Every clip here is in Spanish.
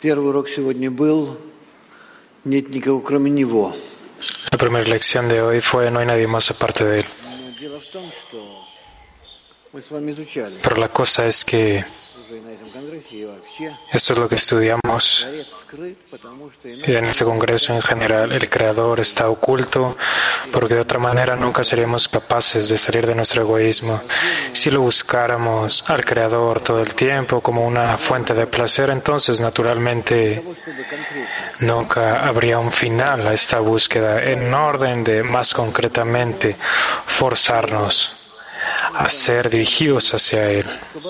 Первый урок сегодня был «Нет никого, кроме него». La primera lección de hoy fue no hay nadie más aparte de él. Дело в том, что мы с вами изучали Pero la cosa es que уже на этом конгрессе и вообще. esto es lo que estudiamos Творец скрыт, потому что y en este congreso en general. El Creador está oculto porque de otra manera nunca seríamos capaces de salir de nuestro egoísmo. Si lo buscáramos al Creador todo el tiempo como una fuente de placer, entonces naturalmente nunca habría un final a esta búsqueda en orden de más concretamente forzarnos a ser dirigidos hacia Él.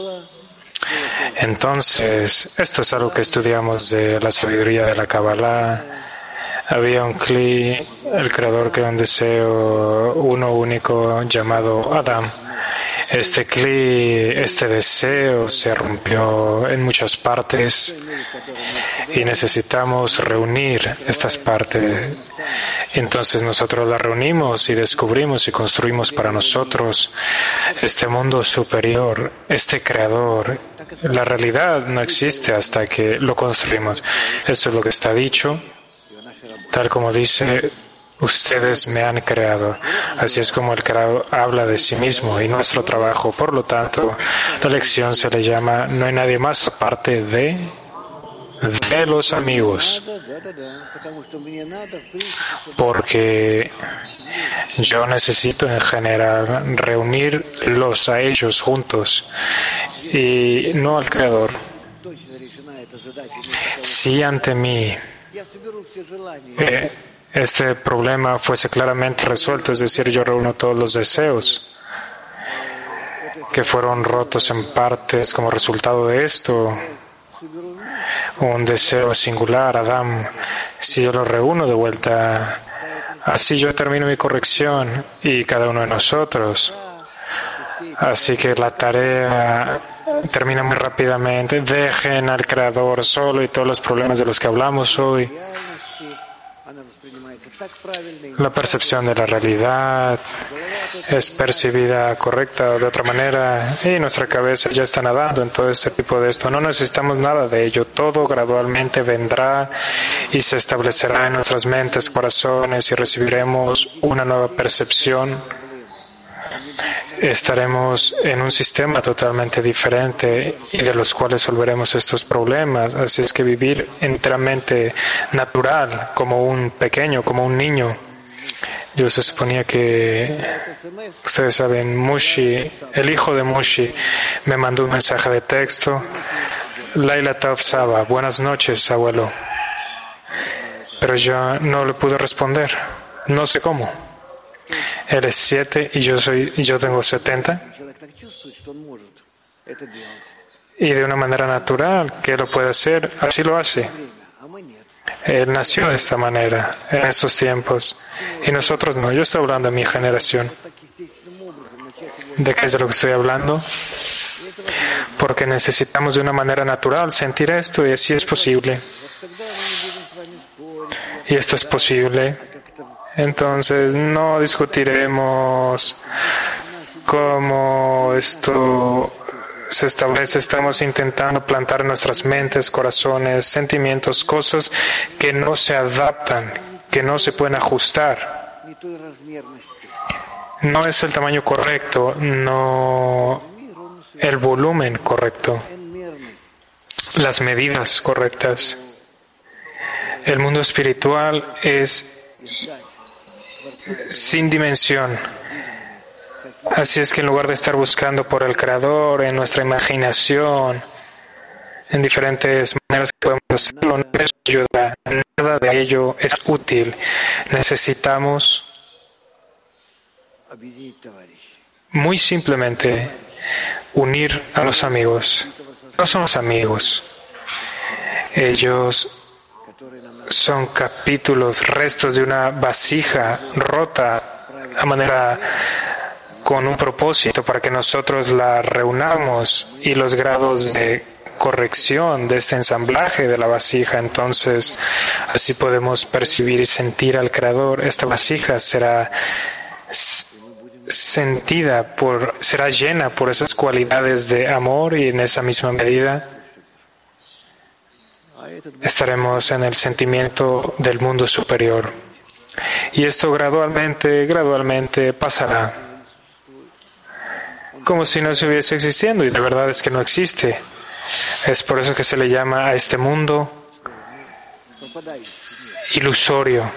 Entonces, esto es algo que estudiamos de la sabiduría de la Kabbalah. Había un Kli, el Creador creó un deseo, uno único, llamado Adam. Este Kli, este deseo se rompió en muchas partes y necesitamos reunir estas partes. Entonces nosotros las reunimos y descubrimos y construimos para nosotros este mundo superior, este Creador. La realidad no existe hasta que lo construimos. Esto es lo que está dicho, tal como dice: ustedes me han creado. Así es como el Creador habla de sí mismo y nuestro trabajo. Por lo tanto, la lección se le llama no hay nadie más aparte de los amigos. Porque yo necesito en general reunirlos a ellos juntos y no al Creador. Si ante mí este problema fuese claramente resuelto, es decir, yo reúno todos los deseos que fueron rotos en partes como resultado de esto, un deseo singular, Adam, si yo lo reúno de vuelta, así yo termino mi corrección y cada uno de nosotros. Así que la tarea termina muy rápidamente. Dejen al Creador solo y todos los problemas de los que hablamos hoy. La percepción de la realidad es percibida correcta o de otra manera y nuestra cabeza ya está nadando en todo este tipo de esto. No necesitamos nada de ello. Todo gradualmente vendrá y se establecerá en nuestras mentes, corazones y recibiremos una nueva percepción. Estaremos en un sistema totalmente diferente y de los cuales resolveremos estos problemas. Así es que vivir enteramente natural, como un pequeño, como un niño. Yo se suponía que, ustedes saben, Mushi, el hijo de Mushi, me mandó un mensaje de texto. Laila Tov Saba, buenas noches, abuelo. Pero yo no le pude responder. No sé cómo. Él es 7 y yo tengo 70. Y de una manera natural que lo puede hacer, así lo hace. Él nació de esta manera, en estos tiempos. Y nosotros no. Yo estoy hablando de mi generación. ¿De qué es de lo que estoy hablando? Porque necesitamos de una manera natural sentir esto y así es posible. Y esto es posible. Entonces no discutiremos cómo esto se establece. Estamos intentando plantar en nuestras mentes, corazones, sentimientos, cosas que no se adaptan, que no se pueden ajustar. No es el tamaño correcto, no el volumen correcto, las medidas correctas. El mundo espiritual es sin dimensión. Así es que en lugar de estar buscando por el Creador en nuestra imaginación, en diferentes maneras que podemos hacerlo, no nos ayuda. Nada de ello es útil. Necesitamos muy simplemente unir a los amigos. No somos amigos. Ellos son capítulos, restos de una vasija rota a manera con un propósito para que nosotros la reunamos y los grados de corrección de este ensamblaje de la vasija. Entonces, así podemos percibir y sentir al Creador. Esta vasija será será llena por esas cualidades de amor y en esa misma medida estaremos en el sentimiento del mundo superior. Y esto gradualmente pasará, como si no se hubiese existiendo, y la verdad es que no existe. Es por eso que se le llama a este mundo ilusorio.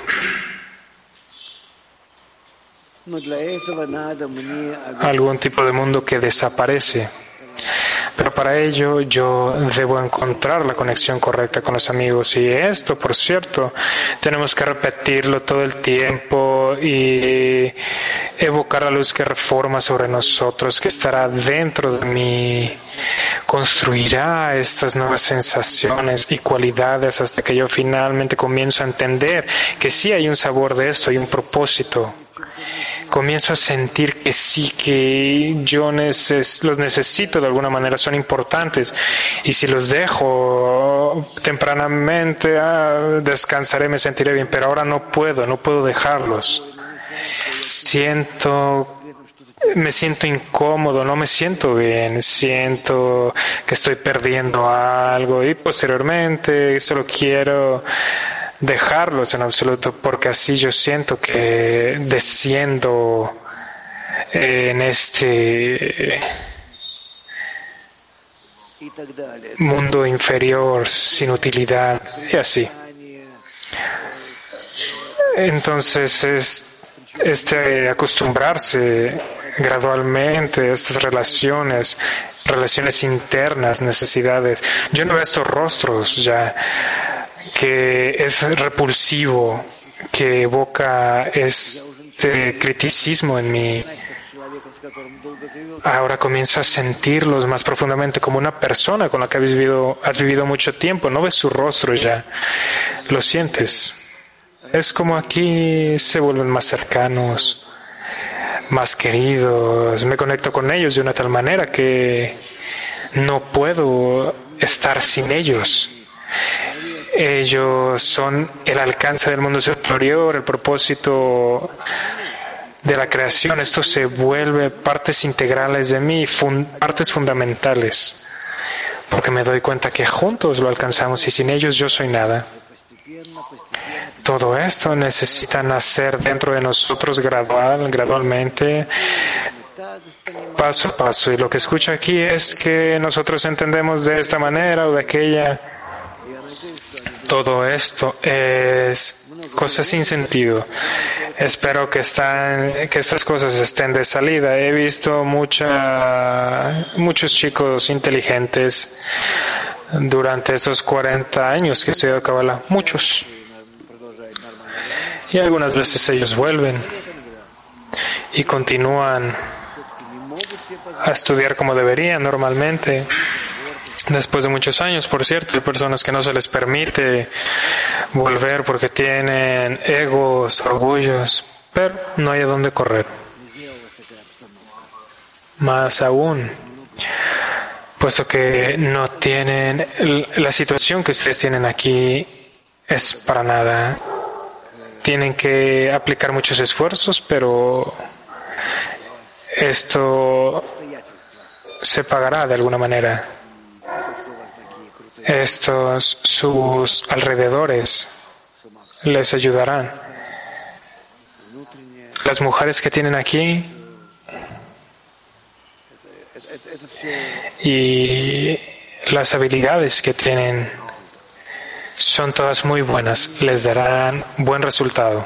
Algún tipo de mundo que desaparece. Pero para ello yo debo encontrar la conexión correcta con los amigos. Y esto, por cierto, tenemos que repetirlo todo el tiempo y evocar la luz que reforma sobre nosotros, que estará dentro de mí, construirá estas nuevas sensaciones y cualidades hasta que yo finalmente comienzo a entender que sí hay un sabor de esto, hay un propósito. Comienzo a sentir que sí, que yo los necesito de alguna manera, son importantes. Y si los dejo tempranamente, descansaré, me sentiré bien. Pero ahora no puedo dejarlos. Me siento incómodo, no me siento bien, siento que estoy perdiendo algo y posteriormente solo quiero dejarlos en absoluto, porque así yo siento que desciendo en este mundo inferior sin utilidad y así. Entonces acostumbrarse gradualmente a estas relaciones internas, necesidades. Yo no veo estos rostros ya, que es repulsivo, que evoca este criticismo en mí. Ahora comienzo a sentirlos más profundamente como una persona con la que has vivido mucho tiempo. No ves su rostro ya, lo sientes. Es como aquí se vuelven más cercanos, más queridos. Me conecto con ellos de una tal manera que no puedo estar sin ellos. Ellos son el alcance del mundo superior, el propósito de la creación. Esto se vuelve partes integrales de mí, partes fundamentales, porque me doy cuenta que juntos lo alcanzamos y sin ellos yo soy nada. Todo esto necesita nacer dentro de nosotros gradualmente, paso a paso. Y lo que escucho aquí es que nosotros entendemos de esta manera o de aquella. Todo esto es cosas sin sentido. Espero que estas cosas estén de salida. He visto muchos chicos inteligentes durante estos 40 años que he estudiado Kabbalah. Muchos. Y algunas veces ellos vuelven y continúan a estudiar como deberían normalmente. Después de muchos años, por cierto, hay personas que no se les permite volver porque tienen egos, orgullos, pero no hay a dónde correr. Más aún, puesto que no tienen la situación que ustedes tienen aquí, es para nada. Tienen que aplicar muchos esfuerzos, pero esto se pagará de alguna manera. Sus alrededores les ayudarán. Las mujeres que tienen aquí y las habilidades que tienen son todas muy buenas, les darán buen resultado.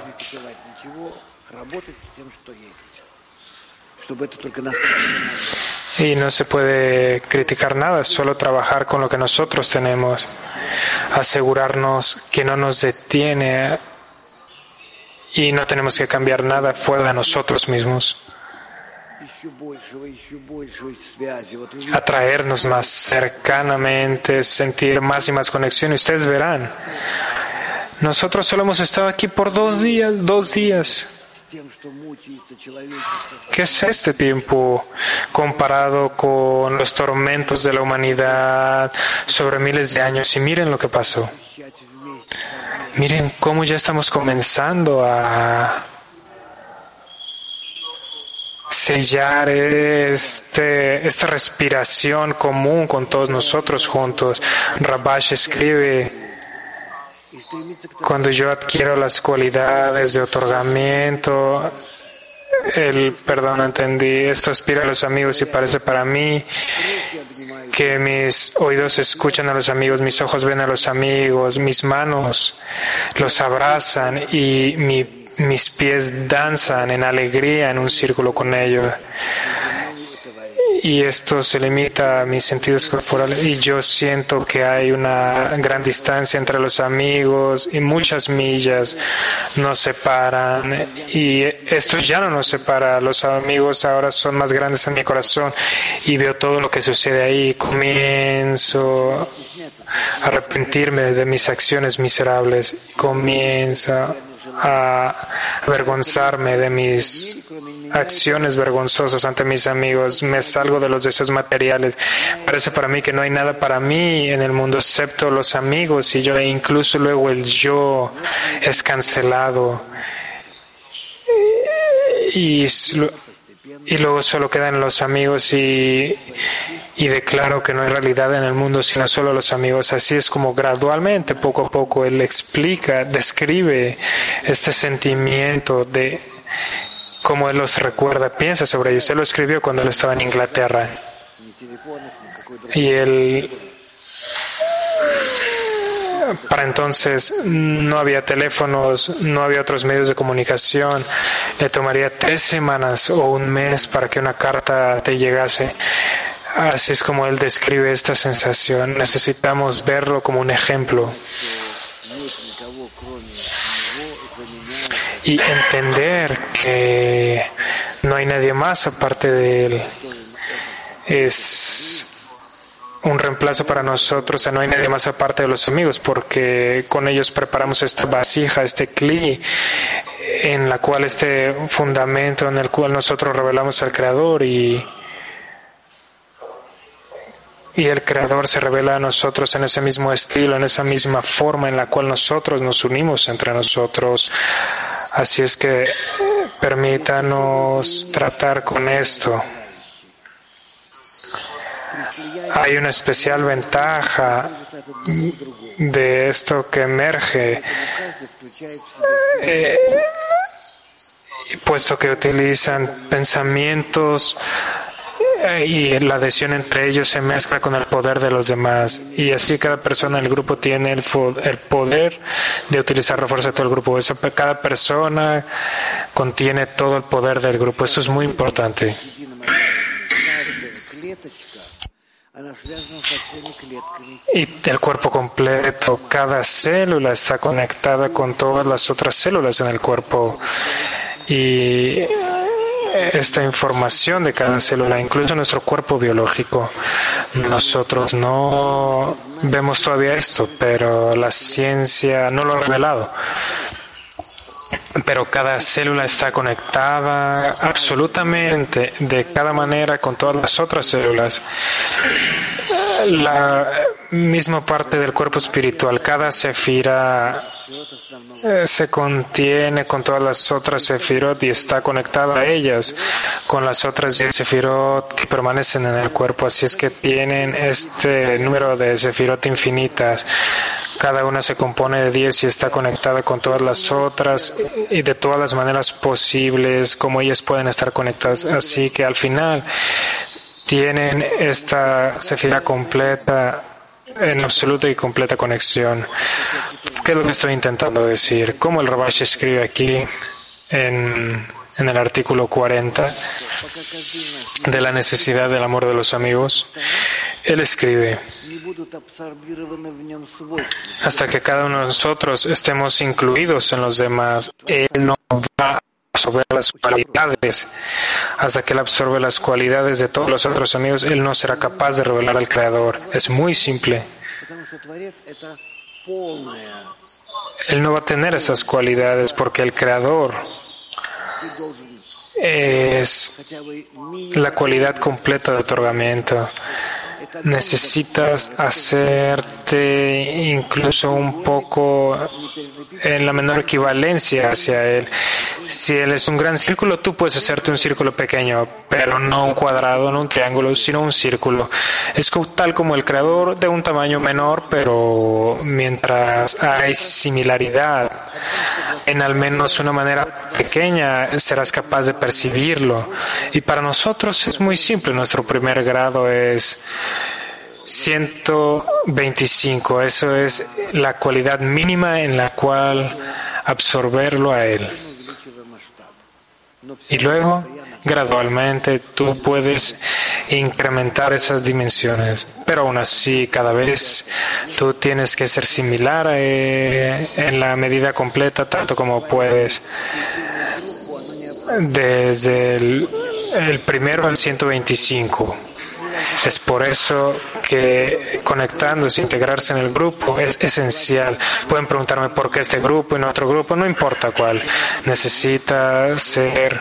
Y no se puede criticar nada, solo trabajar con lo que nosotros tenemos, asegurarnos que no nos detiene y no tenemos que cambiar nada fuera de nosotros mismos. Atraernos más cercanamente, sentir más y más conexión. Y ustedes verán, nosotros solo hemos estado aquí por 2 días. ¿Qué es este tiempo comparado con los tormentos de la humanidad sobre miles de años? Y miren lo que pasó. Miren cómo ya estamos comenzando a sellar esta respiración común con todos nosotros juntos. Rabash escribe Cuando yo adquiero las cualidades de otorgamiento, no entendí, esto aspira a los amigos y parece para mí que mis oídos escuchan a los amigos, mis ojos ven a los amigos, mis manos los abrazan y mis pies danzan en alegría en un círculo con ellos. Y esto se limita a mis sentidos corporales y yo siento que hay una gran distancia entre los amigos y muchas millas nos separan y esto ya no nos separa. Los amigos ahora son más grandes en mi corazón y veo todo lo que sucede ahí. Comienzo a arrepentirme de mis acciones miserables, comienzo a avergonzarme de mis acciones vergonzosas ante mis amigos, me salgo de los deseos materiales. Parece para mí que no hay nada para mí en el mundo excepto los amigos y yo, e incluso luego el yo es cancelado y luego solo quedan los amigos y declaro que no hay realidad en el mundo sino solo los amigos. Así es como gradualmente, poco a poco, él describe este sentimiento de cómo él los recuerda, piensa sobre ellos. Él lo escribió cuando él estaba en Inglaterra. Y él, para entonces, no había teléfonos, no había otros medios de comunicación. Le tomaría 3 semanas o un mes para que una carta te llegase. Así es como él describe esta sensación. Necesitamos verlo como un ejemplo. Y entender que no hay nadie más aparte de él. Es un reemplazo para nosotros, o sea, no hay nadie más aparte de los amigos, porque con ellos preparamos esta vasija, este kli, en la cual este fundamento en el cual nosotros revelamos al Creador y el Creador se revela a nosotros en ese mismo estilo, en esa misma forma en la cual nosotros nos unimos entre nosotros. Así es que permítanos tratar con esto. Hay una especial ventaja de esto que emerge, puesto que utilizan pensamientos y la adhesión entre ellos se mezcla con el poder de los demás y así cada persona en el grupo tiene el poder de utilizar la fuerza de todo el grupo. Cada persona contiene todo el poder del grupo. Eso es muy importante. Y el cuerpo completo, cada célula está conectada con todas las otras células en el cuerpo y esta información de cada célula, incluso nuestro cuerpo biológico. Nosotros no vemos todavía esto, pero la ciencia no lo ha revelado. Pero cada célula está conectada absolutamente de cada manera con todas las otras células. La misma parte del cuerpo espiritual, cada sefira se contiene con todas las otras sefirot y está conectada a ellas con las otras 10 sefirot que permanecen en el cuerpo. Así es que tienen este número de sefirot infinitas. Cada una se compone de 10 y está conectada con todas las otras y de todas las maneras posibles como ellas pueden estar conectadas. Así que al final tienen esta sefira completa en absoluta y completa conexión. ¿Qué es lo que estoy intentando decir? Como el Rabash escribe aquí en el artículo 40 de la necesidad del amor de los amigos, él escribe: hasta que cada uno de nosotros estemos incluidos en los demás, él no va a absorber las cualidades. Hasta que él absorbe las cualidades de todos los otros amigos, él no será capaz de revelar al Creador. Es muy simple. Él no va a tener esas cualidades porque el Creador es la cualidad completa de otorgamiento. necesitas hacerte incluso un poco en la menor equivalencia hacia Él. Si Él es un gran círculo, tú puedes hacerte un círculo pequeño, pero no un cuadrado, no un triángulo, sino un círculo. Es tal como el Creador de un tamaño menor, pero mientras hay similaridad en al menos una manera pequeña, serás capaz de percibirlo. Y para nosotros es muy simple. Nuestro primer grado es 125. Eso es la cualidad mínima en la cual absorberlo a Él. Y luego, gradualmente, tú puedes incrementar esas dimensiones. Pero aún así, cada vez tú tienes que ser similar en la medida completa, tanto como puedes. Desde el primero al 125. Es por eso que conectándose, integrarse en el grupo es esencial. Pueden preguntarme por qué este grupo y no otro grupo, no importa cuál. Necesita ser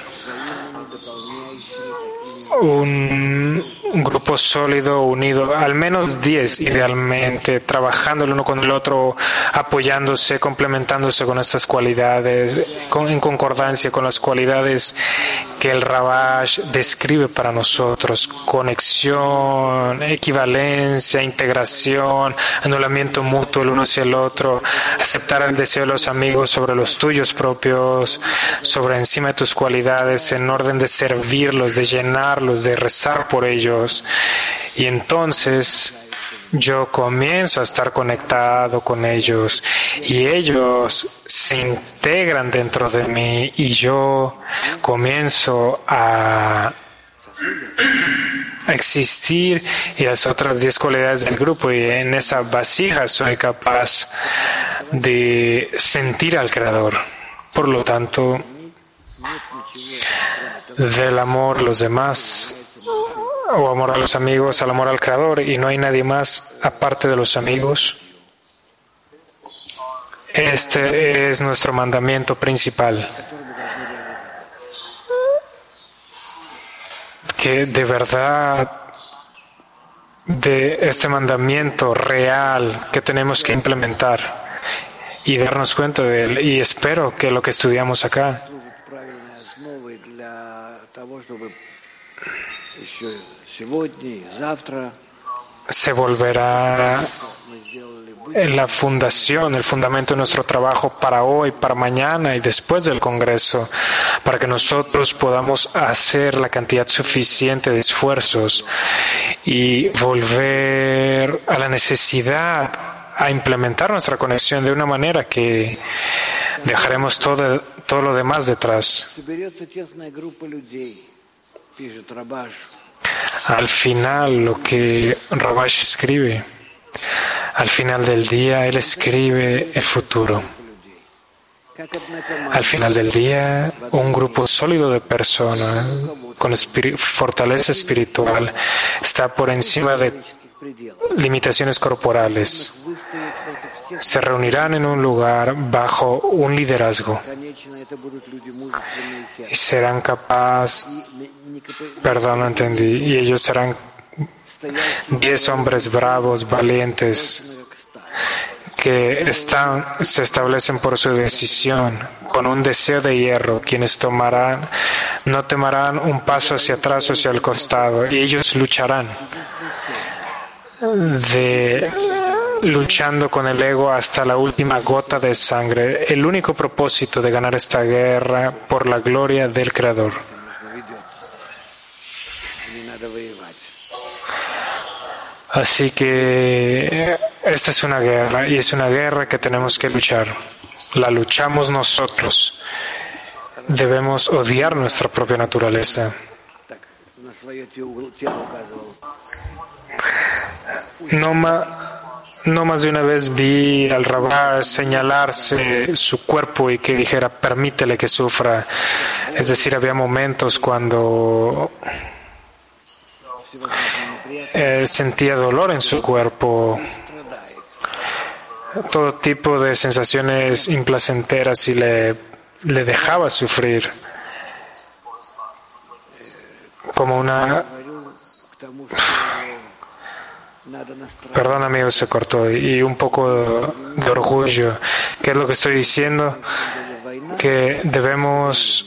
un grupo sólido, unido, al menos 10 idealmente, trabajando el uno con el otro, apoyándose, complementándose con estas cualidades, en concordancia con las cualidades que el Rabash describe para nosotros: conexión, equivalencia, integración, anulamiento mutuo el uno hacia el otro, aceptar el deseo de los amigos sobre los tuyos propios, sobre encima de tus cualidades, en orden de servirlos, de llenarlos, de rezar por ellos. Y entonces yo comienzo a estar conectado con ellos y ellos se integran dentro de mí y yo comienzo a existir y las otras 10 cualidades del grupo, y en esa vasija soy capaz de sentir al Creador. Por lo tanto, del amor a los demás, o amor a los amigos, al amor al Creador, y no hay nadie más aparte de los amigos. Este es nuestro mandamiento principal. Que de verdad, de este mandamiento real que tenemos que implementar y darnos cuenta de él, y espero que lo que estudiamos acá se volverá en la fundación, el fundamento de nuestro trabajo para hoy, para mañana y después del Congreso, para que nosotros podamos hacer la cantidad suficiente de esfuerzos y volver a la necesidad a implementar nuestra conexión de una manera que dejaremos todo lo demás detrás. Al final, lo que Rabash escribe, al final del día, él escribe el futuro. Al final del día, un grupo sólido de personas con fortaleza espiritual está por encima de limitaciones corporales. Se reunirán en un lugar bajo un liderazgo y serán capaces, no entendí, y ellos serán 10 hombres bravos, valientes, que se establecen por su decisión, con un deseo de hierro, quienes no tomarán un paso hacia atrás o hacia el costado, y ellos lucharán, luchando con el ego hasta la última gota de sangre, el único propósito de ganar esta guerra por la gloria del Creador. Así que esta es una guerra, y es una guerra que tenemos que luchar. La luchamos nosotros. Debemos odiar nuestra propia naturaleza. No más de una vez vi al Rabá señalarse su cuerpo y que dijera: permítele que sufra. Es decir, había momentos cuando sentía dolor en su cuerpo, todo tipo de sensaciones implacenteras, y le dejaba sufrir como Perdón, amigo, se cortó. Y un poco de orgullo. ¿Qué es lo que estoy diciendo? Que debemos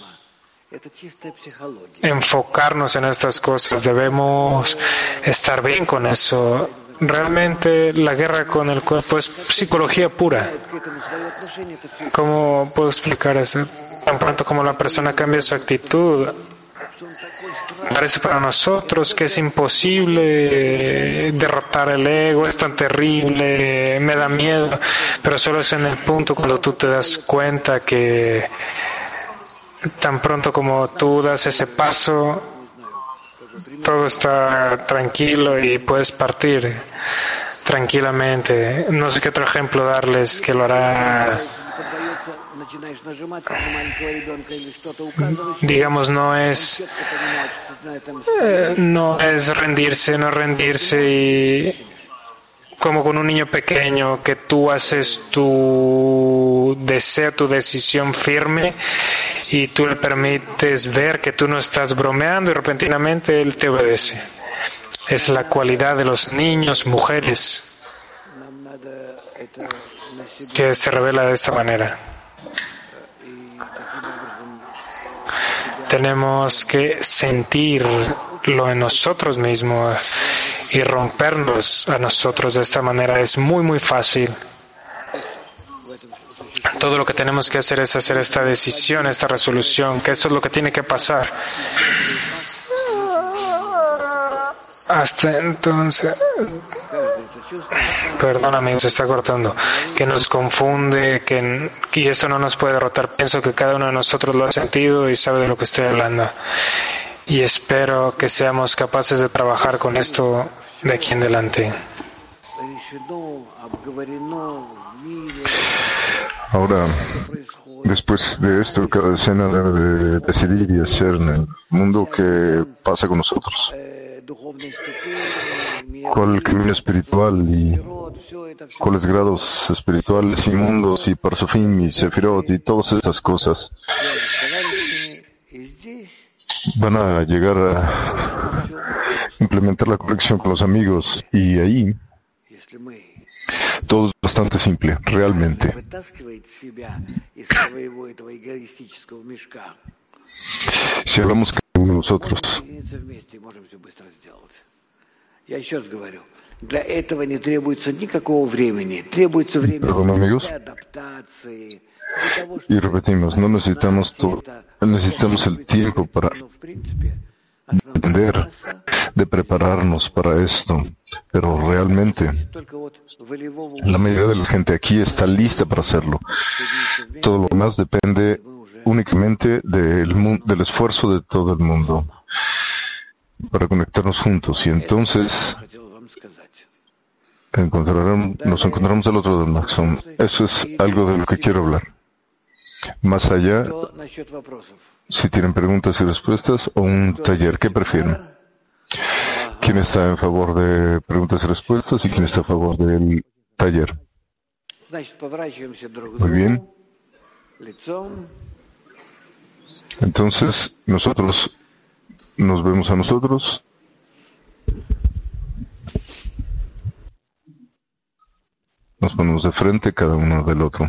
enfocarnos en estas cosas, debemos estar bien con eso. Realmente la guerra con el cuerpo es psicología pura. ¿Cómo puedo explicar eso? Tan pronto como la persona cambia su actitud, parece para nosotros que es imposible derrotar el ego, es tan terrible, me da miedo, pero solo es en el punto cuando tú te das cuenta que tan pronto como tú das ese paso, todo está tranquilo y puedes partir tranquilamente. No sé qué otro ejemplo darles que lo hará. Digamos, no es rendirse, no rendirse y como con un niño pequeño que tú haces tu deseo, tu decisión firme y tú le permites ver que tú no estás bromeando y repentinamente él te obedece. Es la cualidad de los niños, mujeres, que se revela de esta manera. Tenemos que sentirlo en nosotros mismos y rompernos a nosotros de esta manera. Es muy, muy fácil. Todo lo que tenemos que hacer es hacer esta decisión, esta resolución, que eso es lo que tiene que pasar. Hasta entonces, perdón amigo, se está cortando, que nos confunde, y esto no nos puede derrotar. Pienso que cada uno de nosotros lo ha sentido y sabe de lo que estoy hablando. Y espero que seamos capaces de trabajar con esto de aquí en adelante. Ahora, después de esto, cada escena debe decidir y hacer en el mundo que pasa con nosotros. ¿Cuál camino espiritual y cuáles grados espirituales y mundos y Parsofim y Sefirot y todas estas cosas van a llegar a implementar la conexión con los amigos? Y ahí todo es bastante simple, realmente. Si hablamos cada uno de nosotros, perdón amigos, y repetimos, no necesitamos necesitamos el tiempo para entender, de prepararnos para esto, pero realmente la mayoría de la gente aquí está lista para hacerlo. Todo lo demás depende únicamente del esfuerzo de todo el mundo para conectarnos juntos, y entonces nos encontraremos al otro del Maxón. Eso es algo de lo que quiero hablar. Más allá, si tienen preguntas y respuestas o un taller, ¿qué prefieren? ¿Quién está en favor de preguntas y respuestas y quién está a favor del taller? Muy bien. Entonces, nosotros nos vemos a nosotros. Nos ponemos de frente cada uno del otro.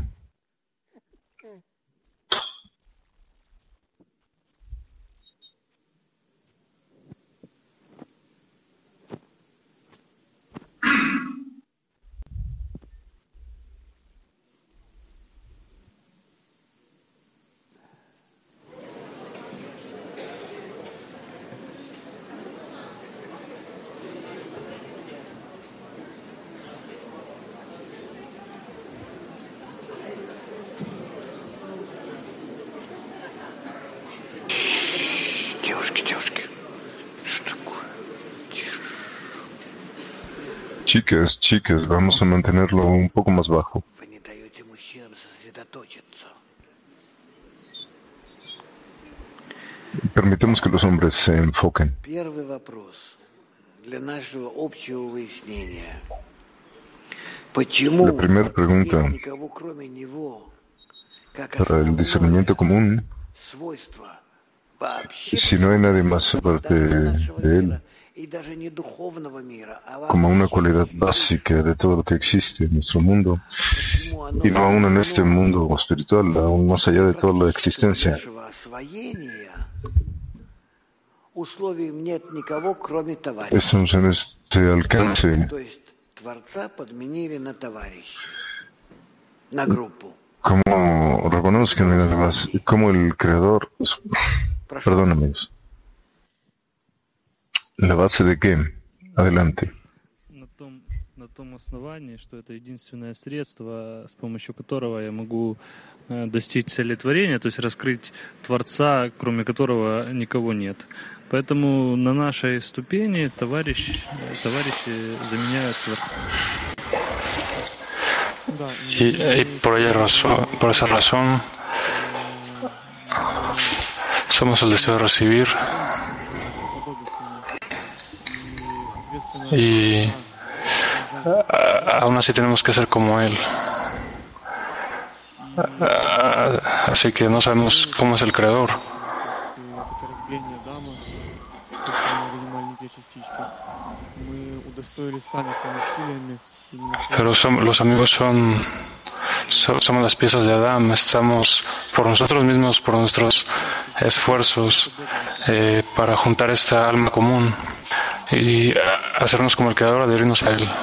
Chicas, vamos a mantenerlo un poco más bajo. Permitemos que los hombres se enfoquen. La primera pregunta para el discernimiento común: si no hay nadie más aparte de él, como una cualidad básica de todo lo que existe en nuestro mundo, y no aún en este mundo espiritual, aún más allá de toda la existencia. Estamos en este alcance. Como reconocemos que no hay nada más, como el Creador, perdón amigos, ¿la base de qué? Adelante. На том основании, что это единственное средство, с помощью которого я могу достичь цели творения, то есть раскрыть Творца, кроме которого никого нет. Поэтому на нашей ступени товарищи заменяют Творца. Y por esa razón, somos el deseo de recibir y aún así tenemos que ser como Él. Así que no sabemos cómo es el Creador. Pero los amigos somos las piezas de Adán. Estamos por nosotros mismos, por nuestros esfuerzos, para juntar esta alma común y hacernos como el Creador, adherirnos a Él.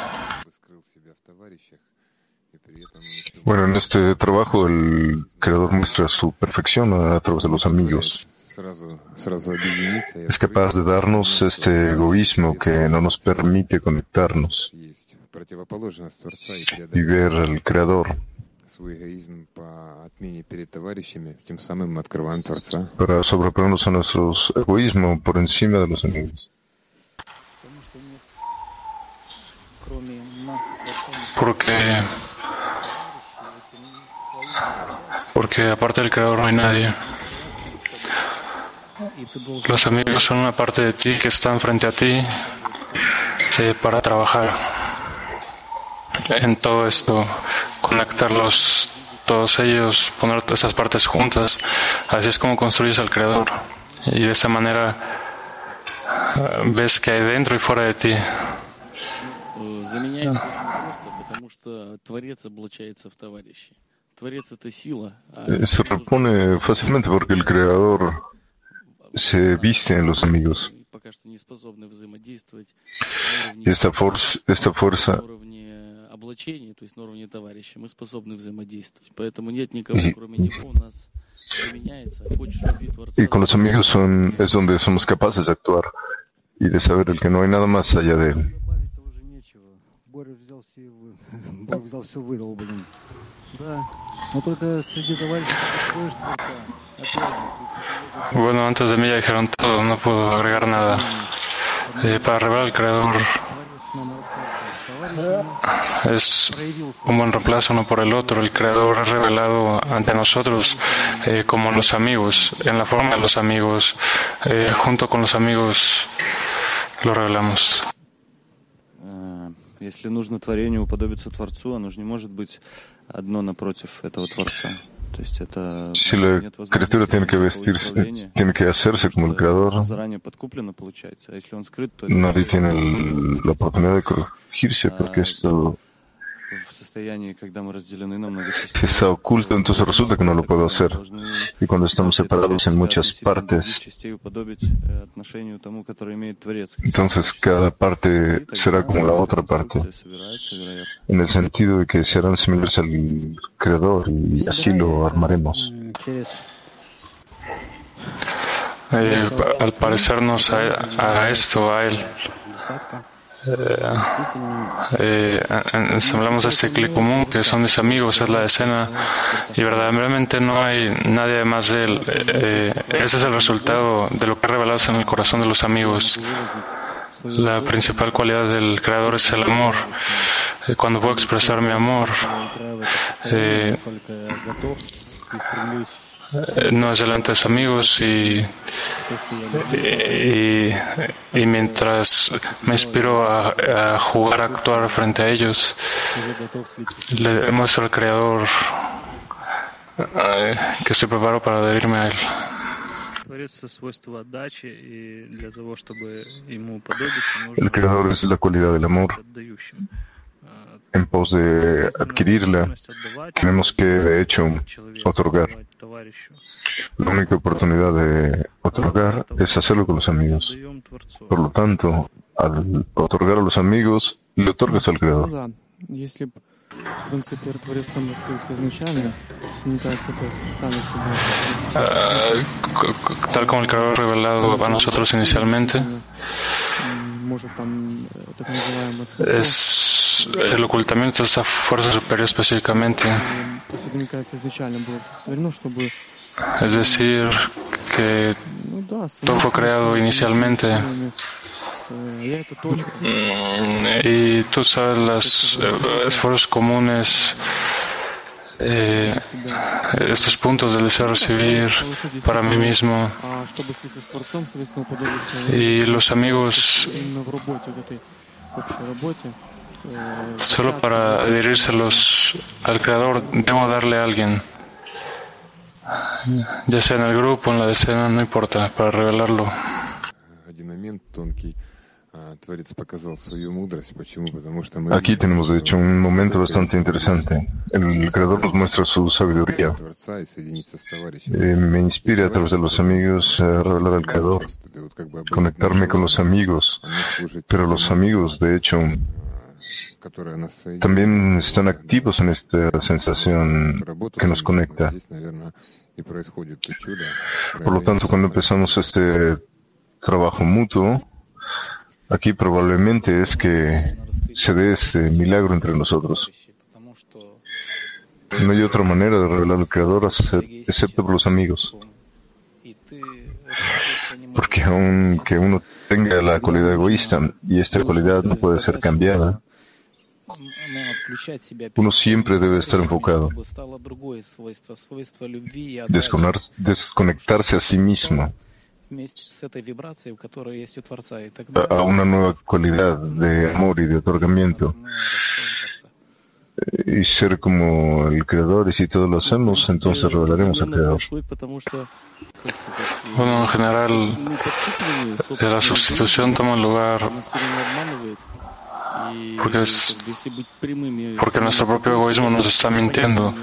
Bueno, en este trabajo el Creador muestra su perfección a través de los amigos. Es capaz de darnos este egoísmo que no nos permite conectarnos y ver al Creador. Para sobreponernos a nuestro egoísmo por encima de los amigos. Porque aparte del Creador no hay nadie. Los amigos son una parte de ti que están frente a ti para trabajar en todo esto, conectarlos, todos ellos, poner esas partes juntas. Así es como construyes al Creador. Y de esa manera ves que hay dentro y fuera de ti. Se repone fácilmente porque el Creador se viste en los amigos. Y esta fuerza y con los amigos es donde somos capaces de actuar y de saber el que no hay nada más allá de él. Bueno, antes de mí ya dijeron todo, no puedo agregar nada. Para revelar al Creador es un buen reemplazo uno por el otro. El Creador es revelado ante nosotros como los amigos, en la forma de los amigos. Junto con los amigos lo revelamos. Если нужно творению уподобиться Творцу, оно же не может быть одно напротив этого Творца. То есть это si la criatura tiene que hacerse como el Creador, заранее подкуплено получается. А если он скрыт, то nadie tiene la oportunidad de corregirse porque esto в состоянии, когда мы разделены на много частей. si está oculto, entonces resulta que no lo puedo hacer. Y cuando estamos separados en muchas partes, entonces cada parte será como la otra parte, en el sentido de que serán similares al Creador y así lo armaremos. Al parecernos a esto, a Él, ensamblamos este clic común que son mis amigos, es la escena, y verdaderamente no hay nadie más de Él. Ese es el resultado de lo que ha revelado en el corazón de los amigos. La principal cualidad del Creador es el amor. Cuando puedo expresar mi amor, no es delante de sus amigos y mientras me inspiro a jugar, a actuar frente a ellos, le muestro al Creador que estoy preparado para adherirme a Él. El Creador es la cualidad del amor. En pos de adquirirla, tenemos que, de hecho, otorgar. La única oportunidad de otorgar es hacerlo con los amigos. Por lo tanto, al otorgar a los amigos, le otorgas al Creador. Tal como el Creador revelado a nosotros inicialmente, es el ocultamiento de esa fuerza superior específicamente. Es decir, que todo fue creado inicialmente. Y tú sabes los esfuerzos comunes, estos puntos del deseo de recibir para mí mismo. Y los amigos, solo para adherírselos al Creador, debo darle a alguien. Ya sea en el grupo, en la decena, no importa, para revelarlo. Aquí tenemos, de hecho, un momento bastante interesante. El Creador nos muestra su sabiduría. Me inspira a través de los amigos a revelar al Creador, conectarme con los amigos. Pero los amigos, de hecho, también están activos en esta sensación que nos conecta. Por lo tanto, cuando empezamos este trabajo mutuo, aquí probablemente es que se dé este milagro entre nosotros. No hay otra manera de revelar al Creador excepto por los amigos. Porque aunque uno tenga la cualidad egoísta y esta cualidad no puede ser cambiada, uno siempre debe estar enfocado, desconectarse a sí mismo, a una nueva cualidad de amor y de otorgamiento, y ser como el Creador. Y si todos lo hacemos, entonces revelaremos al Creador. Bueno, en general, la sustitución toma lugar porque nuestro propio egoísmo nos está mintiendo.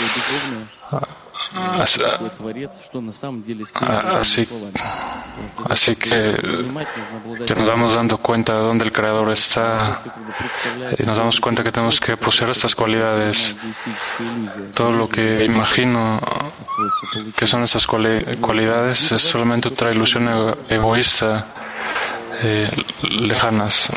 Así que nos vamos dando cuenta de dónde el Creador está y nos damos cuenta que tenemos que poseer estas cualidades. Todo lo que imagino que son estas cualidades es solamente otra ilusión egoísta, lejanas.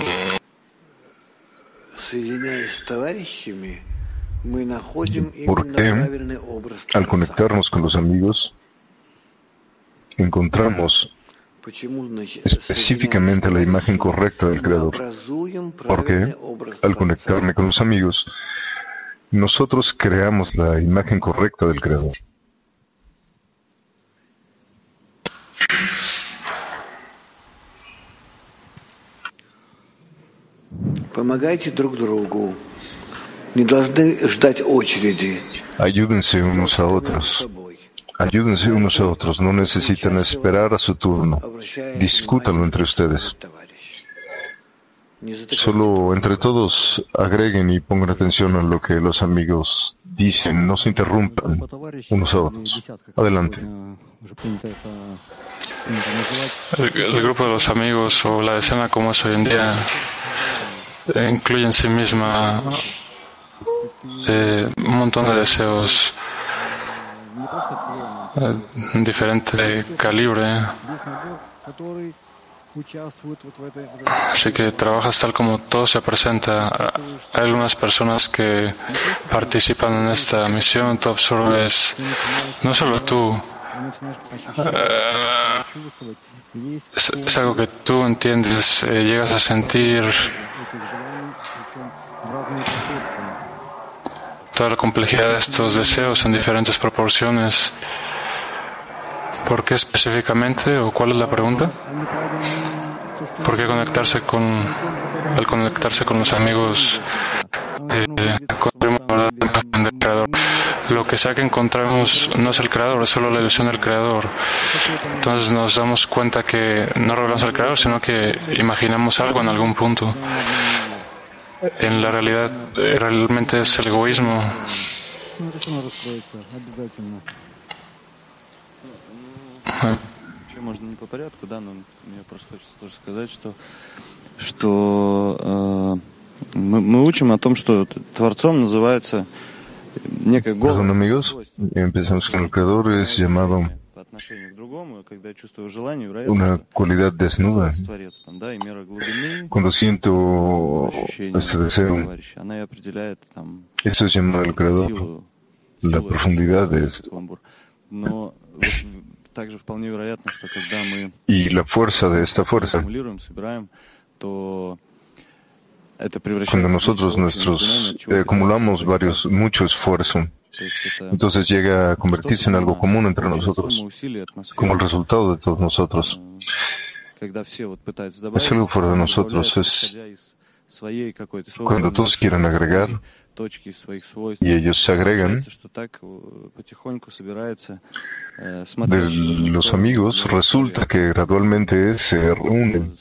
Porque al conectarnos con los amigos, encontramos específicamente la imagen correcta del Creador. Porque al conectarme con los amigos, nosotros creamos la imagen correcta del Creador. Помогайте друг другу. Не должны ждать очереди. Ayúdense unos a otros. Ayúdense unos a otros. No necesitan esperar a su turno. Discútanlo entre ustedes. Solo entre todos agreguen y pongan atención a lo que los amigos dicen. No se interrumpan unos a otros. Adelante. El grupo de los amigos o la decena como es hoy en día incluye en sí misma un montón de deseos diferente calibre. Así que trabajas tal como todo se presenta. Hay algunas personas que participan en esta misión, tú absorbes, no solo tú, es algo que tú entiendes, llegas a sentir toda la complejidad de estos deseos en diferentes proporciones. ¿Por qué específicamente o cuál es la pregunta? ¿Por qué al conectarse con los amigos del Creador? Lo lo que sea que encontramos no es el creador, es solo la ilusión del creador. Entonces nos damos cuenta que no revelamos al creador, sino que imaginamos algo en algún punto. En la realidad, realmente es el egoísmo. Можно не по порядку, да, но мне просто хочется тоже сказать, что мы учим о том, что Творцом называется некое Perdón, amigos, empezamos con el creador, es llamado по отношению к другому, когда я чувствую желание, una cualidad desnuda. творецом, да, и мера глубины, Cuando siento este deseo, товарища, она и определяет там eso es llamado el creador, силу la profundidad de esto. каламбур. Но также вполне вероятно, что когда мы Y la fuerza de esta fuerza, аккумулируем, собираем, то это превращается cuando nosotros acumulamos mucho esfuerzo, entonces llega a convertirse en algo común entre nosotros, como el resultado de todos nosotros. Es algo fuera de nosotros, es cuando todos quieren agregar y ellos se agregan. De los amigos resulta que gradualmente se reúnen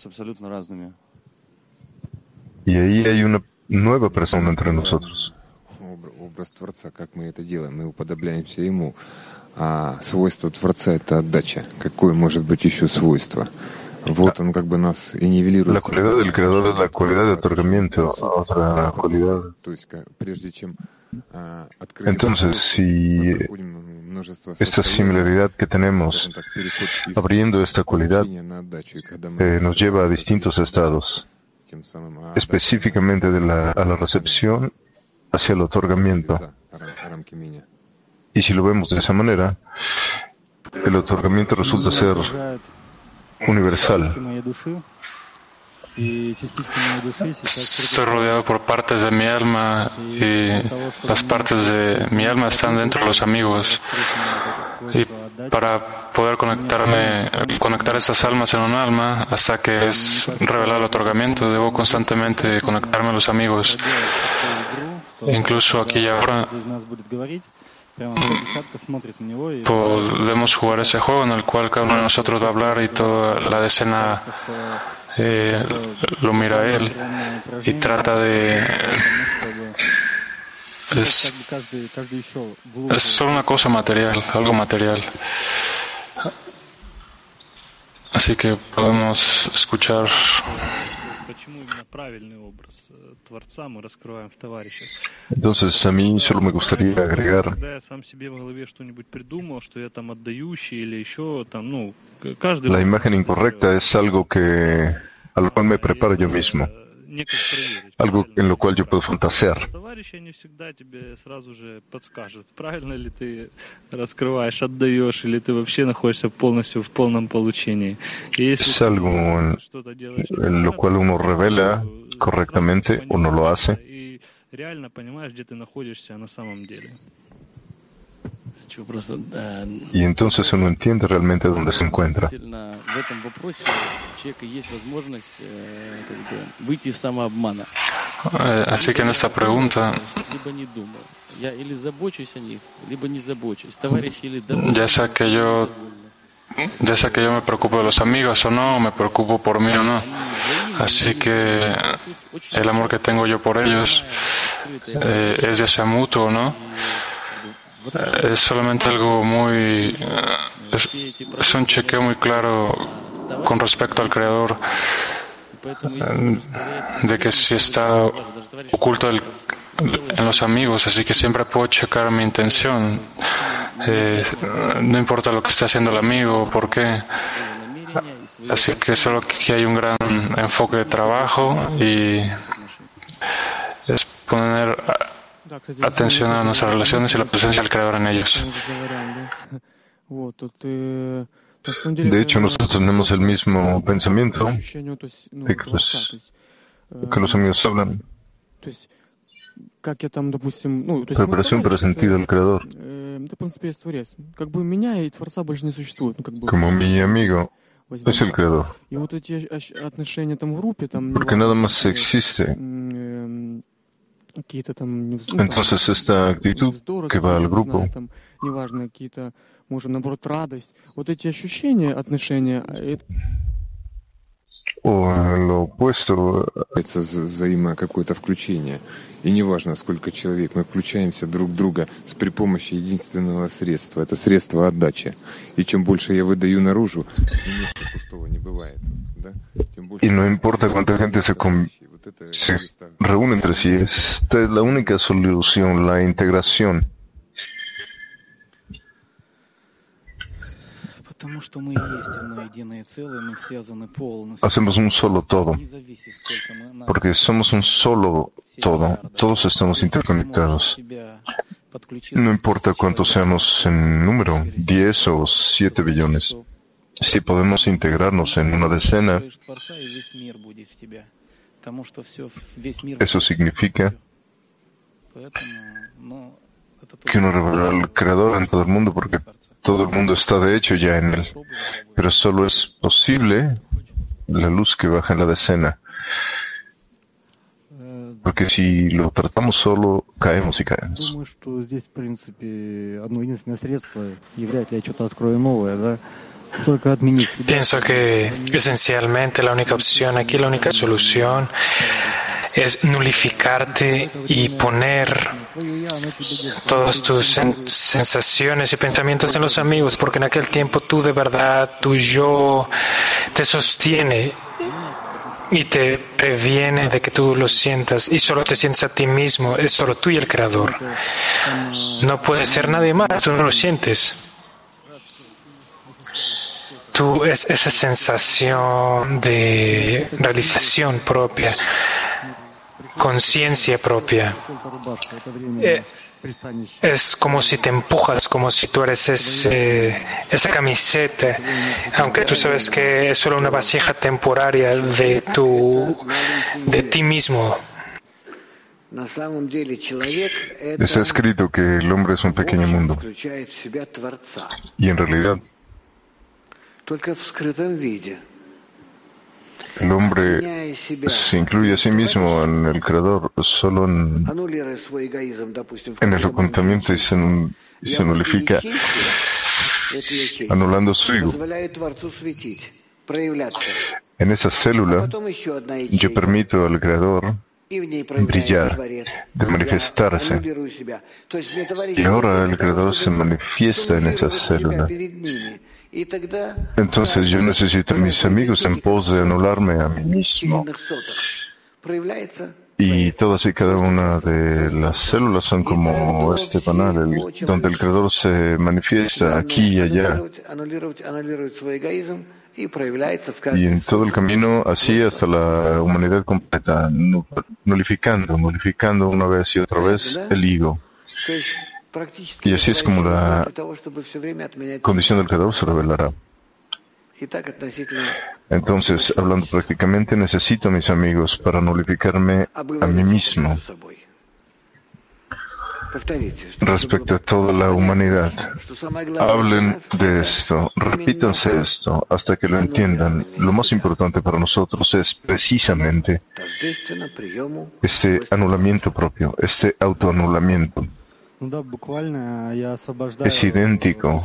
y ahí hay una nueva persona entre nosotros. Образ Творца, как мы это делаем, мы уподобляемся Ему, а свойство Творца — это отдача. Какое может быть еще свойство? Вот он как бы нас и нивелирует. La cualidad del creador es la cualidad de otorgamiento, otra cualidad. То есть, прежде чем открыть, entonces, si esta similaridad que tenemos abriendo esta cualidad nos lleva a distintos estados, específicamente a la recepción hacia el otorgamiento. Y si lo vemos de esa manera, el otorgamiento resulta ser universal. Estoy rodeado por partes de mi alma y las partes de mi alma están dentro de los amigos. Y para poder conectar estas almas en un alma, hasta que es revelar el otorgamiento, debo constantemente conectarme a los amigos. Incluso aquí y ahora podemos jugar ese juego en el cual cada uno de nosotros va a hablar y toda la decena lo mira a él y trata de... Es solo una cosa material, algo material. Así que podemos escuchar. Entonces, a mí solo me gustaría agregar, la imagen incorrecta es algo a lo cual me preparo yo mismo, algo en lo cual yo puedo fantasear. Es algo en lo cual uno revela correctamente o no lo hace. Y entonces uno entiende realmente dónde se encuentra. Así que en esta pregunta, ya sea que yo me preocupo de los amigos o no, me preocupo por mí o no. Así que el amor que tengo yo por ellos es ya sea mutuo o no. Es solamente algo es un chequeo muy claro con respecto al Creador, de que si está oculto en los amigos, así que siempre puedo checar mi intención. No importa lo que esté haciendo el amigo, por qué. Así que solo que hay un gran enfoque de trabajo y es poner atención a nuestras relaciones y la presencia del Creador en ellos. De hecho, nosotros tenemos el mismo pensamiento de que los amigos hablan. Preparación para sentir al Creador. Como mi amigo es el Creador. Porque nada más existe Entonces esta actitud que va al grupo o lo opuesto, Это какое-то включение. И неважно, сколько человек, мы включаемся друг в друга при помощи единственного средства. Это средство отдачи. И чем больше я выдаю наружу, места пустого не бывает. Да? Тем больше... y no importa cuánta gente se reúne entre sí, esta es la única solución, la integración. Hacemos un solo todo, porque somos un solo todo, todos estamos interconectados. No importa cuántos seamos en número, 10 o 7 billones. Si podemos integrarnos en una decena, eso significa que uno revelará al Creador en todo el mundo, porque todo el mundo está de hecho ya en él. Pero solo es posible la luz que baja en la decena. Porque si lo tratamos solo, caemos y caemos. Pienso que esencialmente la única opción aquí, la única solución es nulificarte y poner todas tus sensaciones y pensamientos en los amigos, porque en aquel tiempo tú de verdad, tu yo te sostiene y te previene de que tú lo sientas y solo te sientes a ti mismo, es solo tú y el Creador. No puede ser nadie más, tú no lo sientes. Tú es esa sensación de realización propia, conciencia propia. Es como si te empujas, como si tú eres esa camiseta, aunque tú sabes que es solo una vasija temporaria de ti mismo. Está escrito que el hombre es un pequeño mundo, y en realidad el hombre se incluye a sí mismo en el Creador solo en el ocultamiento y se nulifica, anulando su ego. En esa célula yo permito al Creador brillar, de manifestarse. Y ahora el Creador se manifiesta en esa célula. Entonces yo necesito a mis amigos en pos de anularme a mí mismo. Y todas y cada una de las células son como este panel, donde el Creador se manifiesta aquí y allá. Y en todo el camino, así hasta la humanidad completa, nulificando una vez y otra vez el ego. Y así es como la condición del Creador se revelará. Entonces, hablando prácticamente, necesito a mis amigos para nulificarme a mí mismo. Respecto a toda la humanidad, hablen de esto, repítanse esto, hasta que lo entiendan. Lo más importante para nosotros es precisamente este anulamiento propio, este autoanulamiento. Es idéntico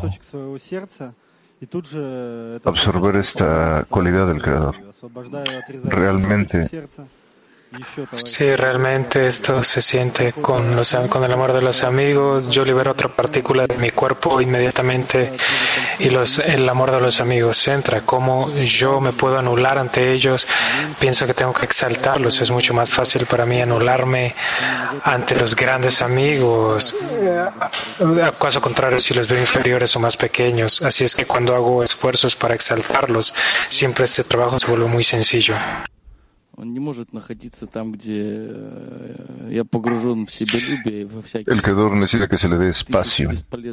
absorber esta cualidad del Creador. Realmente, sí, realmente esto se siente con el amor de los amigos. Yo libero otra partícula de mi cuerpo inmediatamente y el amor de los amigos entra. Como yo me puedo anular ante ellos, pienso que tengo que exaltarlos. Es mucho más fácil para mí anularme ante los grandes amigos. Caso contrario, si los veo inferiores o más pequeños. Así es que cuando hago esfuerzos para exaltarlos, siempre este trabajo se vuelve muy sencillo. El Creador necesita que se le dé espacio.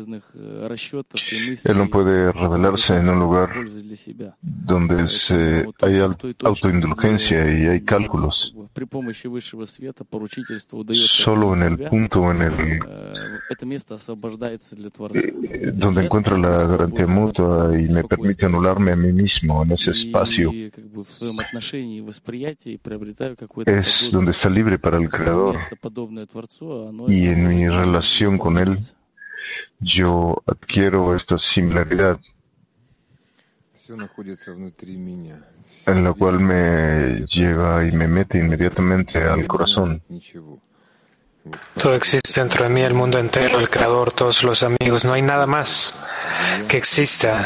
Él no puede revelarse en un lugar donde hay autoindulgencia y hay cálculos. Solo en el punto en el donde encuentro la garantía mutua y me permite anularme a mí mismo en ese espacio, es donde está libre para el Creador. Y en mi relación con Él, yo adquiero esta similaridad, en la cual me lleva y me mete inmediatamente al corazón. Todo existe dentro de mí, el mundo entero, el Creador, todos los amigos. No hay nada más que exista.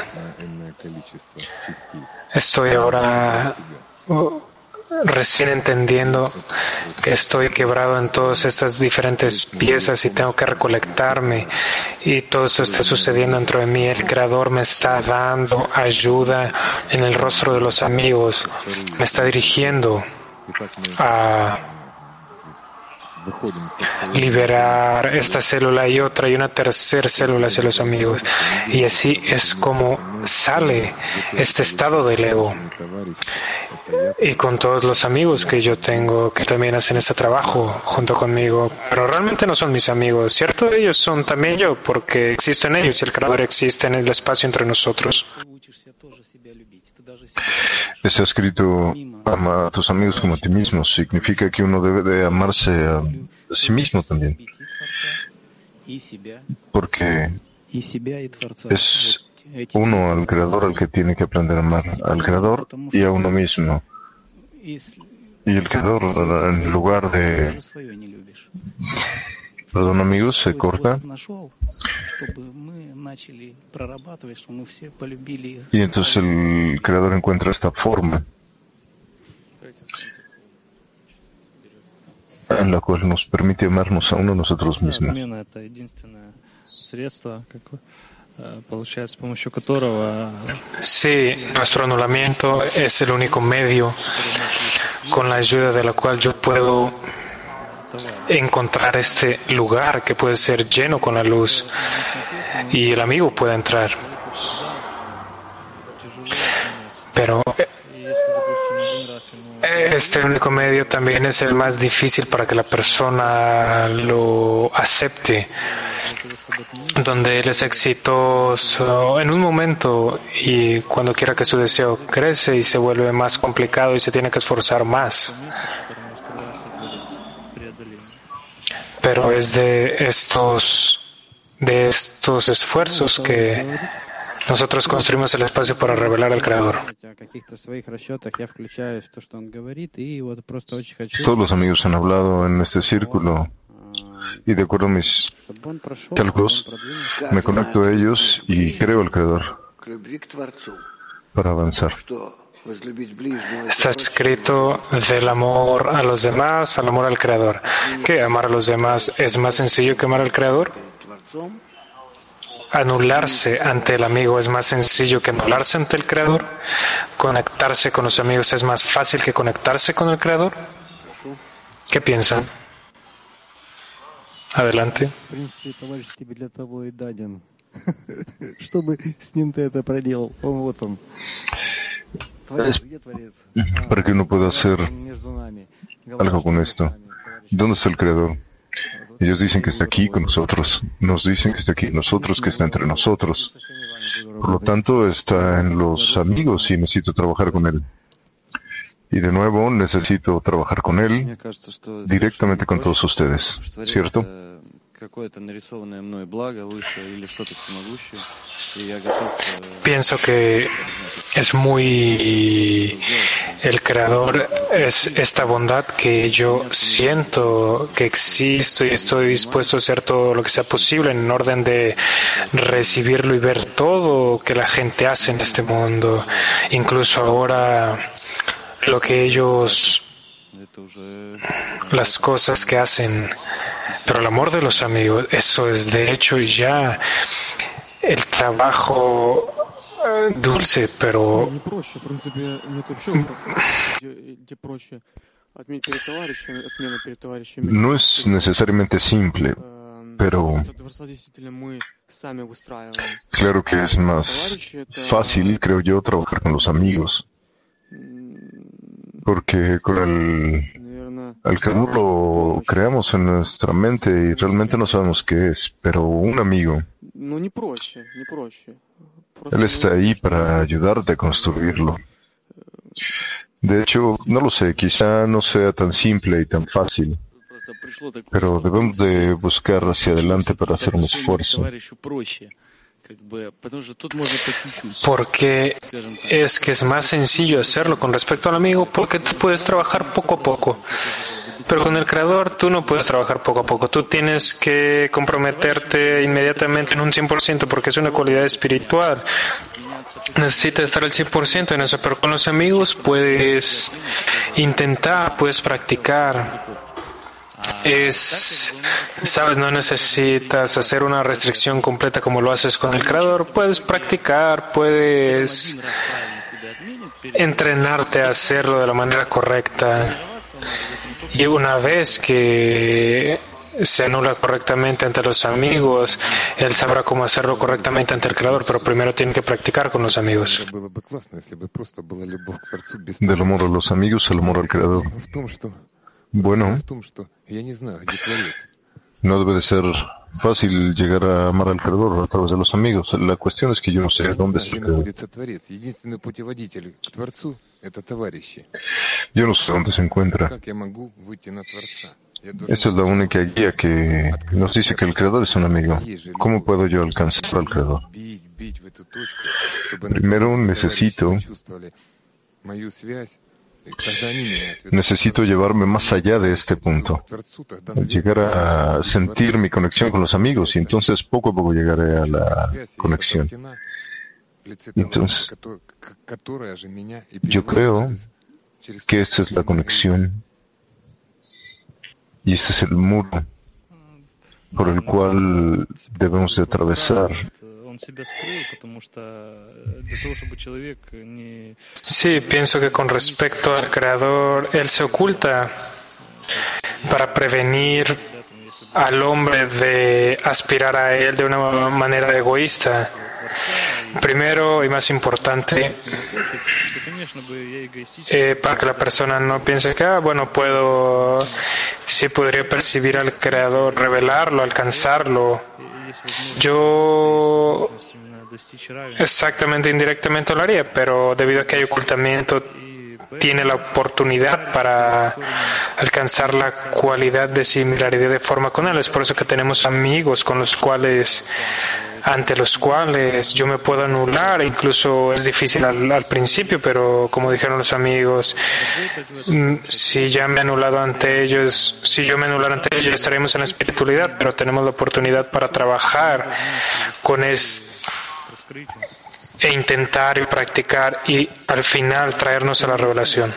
Estoy ahora recién entendiendo que estoy quebrado en todas estas diferentes piezas y tengo que recolectarme, y todo esto está sucediendo dentro de mí. El Creador me está dando ayuda en el rostro de los amigos, me está dirigiendo a liberar esta célula y otra y una tercera célula hacia los amigos, y así es como sale este estado del ego. Y con todos los amigos que yo tengo que también hacen este trabajo junto conmigo, pero realmente no son mis amigos, ¿cierto? Ellos son también yo, porque existo en ellos y el Creador existe en el espacio entre nosotros. Está escrito: ama a tus amigos como a ti mismo. Significa que uno debe de amarse a sí mismo también, porque es uno al Creador al que tiene que aprender a amar, al Creador y a uno mismo. Y el Creador, en lugar de... Perdón, amigos, se corta. Y entonces el Creador encuentra esta forma en la cual nos permite amarnos a uno nosotros mismos. Sí, nuestro anulamiento es el único medio con la ayuda de la cual yo puedo encontrar este lugar que puede ser lleno con la luz y el amigo puede entrar. Pero este único medio también es el más difícil para que la persona lo acepte, donde él es exitoso en un momento y cuando quiera que su deseo crece y se vuelve más complicado y se tiene que esforzar más. Pero es de estos esfuerzos que nosotros construimos el espacio para revelar al Creador. Todos los amigos han hablado en este círculo y de acuerdo a mis cálculos me conecto a ellos y creo al Creador para avanzar. Está escrito del amor a los demás al amor al Creador. ¿Qué? ¿Amar a los demás es más sencillo que amar al Creador? ¿Anularse ante el amigo es más sencillo que anularse ante el Creador? ¿Conectarse con los amigos es más fácil que conectarse con el Creador? ¿Qué piensan? Adelante. Para que uno pueda hacer algo con esto. ¿Dónde está el Creador? Ellos dicen que está aquí con nosotros. Nos dicen que está aquí con nosotros, que está entre nosotros. Por lo tanto, está en los amigos y necesito trabajar con Él. Y de nuevo, necesito trabajar con Él directamente con todos ustedes. ¿Cierto? Pienso que es muy... El Creador es esta bondad que yo siento que existo y estoy dispuesto a hacer todo lo que sea posible en orden de recibirlo y ver todo que la gente hace en este mundo. Incluso ahora lo que ellos... las cosas que hacen. Pero el amor de los amigos, eso es de hecho ya el trabajo dulce, pero no es necesariamente simple, pero claro que es más fácil, creo yo, trabajar con los amigos, porque con el Al Creador lo creamos en nuestra mente y realmente no sabemos qué es, pero un amigo, él está ahí para ayudarte a construirlo. De hecho, no lo sé, quizá no sea tan simple y tan fácil, pero debemos de buscar hacia adelante para hacer un esfuerzo. Porque es que es más sencillo hacerlo con respecto al amigo, porque tú puedes trabajar poco a poco. Pero con el Creador tú no puedes trabajar poco a poco. Tú tienes que comprometerte inmediatamente en un 100% porque es una cualidad espiritual. Necesitas estar al 100% en eso, pero con los amigos puedes intentar, puedes practicar. Sabes, no necesitas hacer una restricción completa como lo haces con el Creador. Puedes practicar, puedes entrenarte a hacerlo de la manera correcta. Y una vez que se anula correctamente ante los amigos, él sabrá cómo hacerlo correctamente ante el Creador, pero primero tiene que practicar con los amigos. Del amor a los amigos al amor al Creador. Bueno, no debe de ser fácil llegar a amar al Creador a través de los amigos. La cuestión es que yo no sé dónde está el Creador. Yo no sé dónde se encuentra. Esa es la única guía que nos dice que el Creador es un amigo. ¿Cómo puedo yo alcanzar al Creador? Primero necesito llevarme más allá de este punto, llegar a sentir mi conexión con los amigos y entonces poco a poco llegaré a la conexión. Entonces, yo creo que esta es la conexión y este es el muro por el cual debemos de atravesar. Sí, pienso que con respecto al Creador, Él se oculta para prevenir al hombre de aspirar a Él de una manera egoísta. Primero y más importante, para que la persona no piense que, sí podría percibir al Creador, revelarlo, alcanzarlo. Yo exactamente, indirectamente lo haría, pero debido a que hay ocultamiento, tiene la oportunidad para alcanzar la cualidad de similaridad de forma con Él. Es por eso que tenemos amigos ante los cuales yo me puedo anular. Incluso es difícil al principio, pero como dijeron los amigos, si yo me anulara ante ellos, estaríamos en la espiritualidad, pero tenemos la oportunidad para trabajar con e intentar y practicar y al final traernos a la revelación.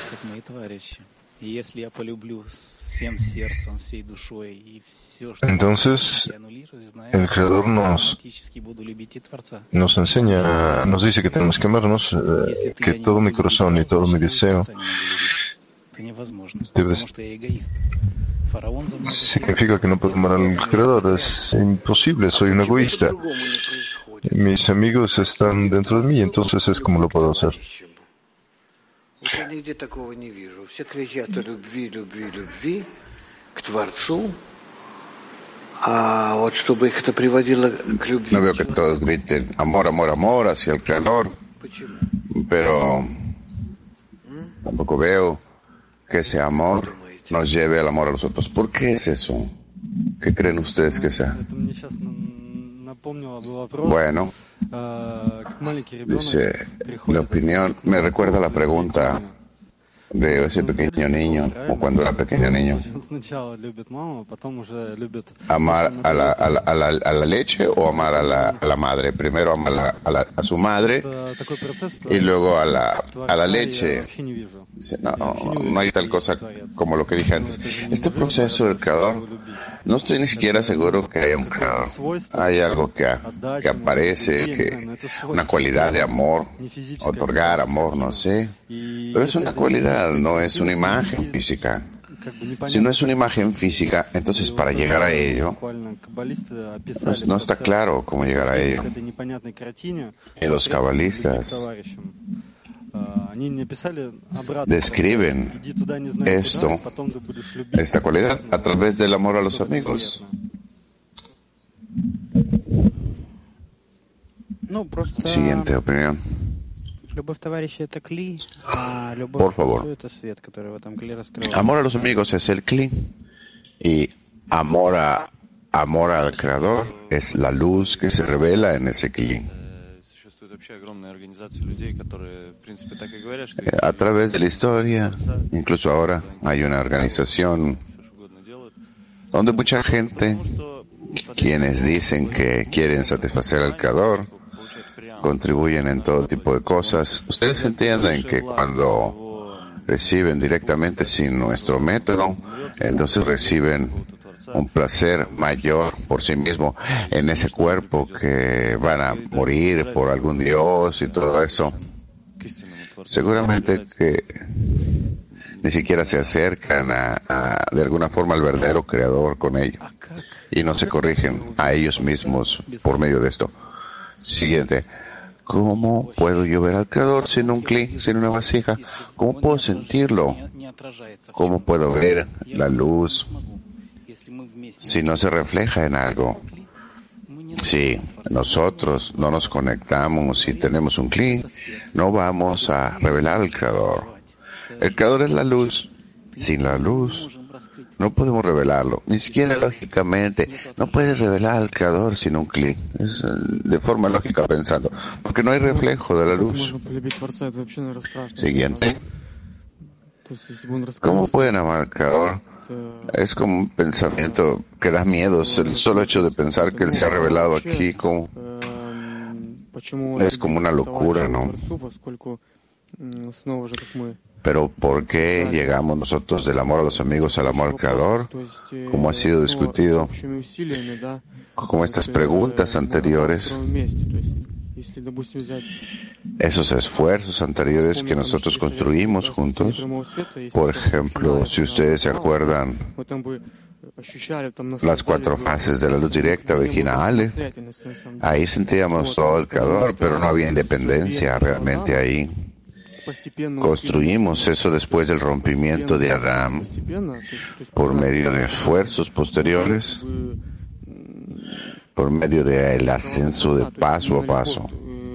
Entonces, el Creador nos enseña, nos dice que tenemos que amarnos, que todo mi corazón y todo mi deseo significa que no puedo amar al Creador. Es imposible, soy un egoísta. Mis amigos están dentro de mí, entonces es como lo puedo hacer. No veo que todos griten amor, amor, amor hacia el Creador, pero tampoco veo que ese amor nos lleve al amor a los otros. ¿Por qué es eso? ¿Qué creen ustedes que sea? Bueno, dice, la opinión me recuerda a la pregunta de ese pequeño niño, o cuando era pequeño niño. ¿Amar a la leche o amar a la madre? Primero ama a su madre y luego a la leche. Dice, no hay tal cosa como lo que dije antes. Este proceso del Creador, no estoy ni siquiera seguro que haya un Creador. Hay algo que aparece, una cualidad de amor, otorgar amor, no sé. Pero es una cualidad, no es una imagen física. Si no es una imagen física, entonces para llegar a ello, no está claro cómo llegar a ello. Y los cabalistas describen esta cualidad a través del amor a los amigos. Siguiente opinión. Por favor. Amor a los amigos es el cli y amor al Creador es la luz que se revela en ese cli. A través de la historia, incluso ahora, hay una organización donde mucha gente, quienes dicen que quieren satisfacer al Creador, contribuyen en todo tipo de cosas. Ustedes entienden que cuando reciben directamente sin nuestro método, entonces reciben un placer mayor por sí mismo en ese cuerpo que van a morir por algún dios y todo eso. Seguramente que ni siquiera se acercan de alguna forma al verdadero Creador con ello y no se corrigen a ellos mismos por medio de esto. Siguiente. ¿Cómo puedo yo ver al Creador sin un cli, sin una vasija? ¿Cómo puedo sentirlo? ¿Cómo puedo ver la luz si no se refleja en algo? Si nosotros no nos conectamos, si tenemos un cli, no vamos a revelar al Creador. El Creador es la luz. Sin la luz no podemos revelarlo. Ni siquiera lógicamente. No puedes revelar al Creador sin un cli. Es de forma lógica pensando. Porque no hay reflejo de la luz. Siguiente. ¿Cómo pueden amar al Creador? Es como un pensamiento que da miedo. El solo hecho de pensar que Él se ha revelado aquí es como una locura, ¿no? Pero ¿por qué llegamos nosotros del amor a los amigos al amor al Creador? Como ha sido discutido, como estas preguntas anteriores, esos esfuerzos anteriores que nosotros construimos juntos. Por ejemplo, si ustedes se acuerdan, las 4 fases de la luz directa, Vejina Ale, ahí sentíamos todo el Creador, pero no había independencia realmente ahí. Construimos eso después del rompimiento de Adán por medio de esfuerzos posteriores, por medio del ascenso de paso a paso.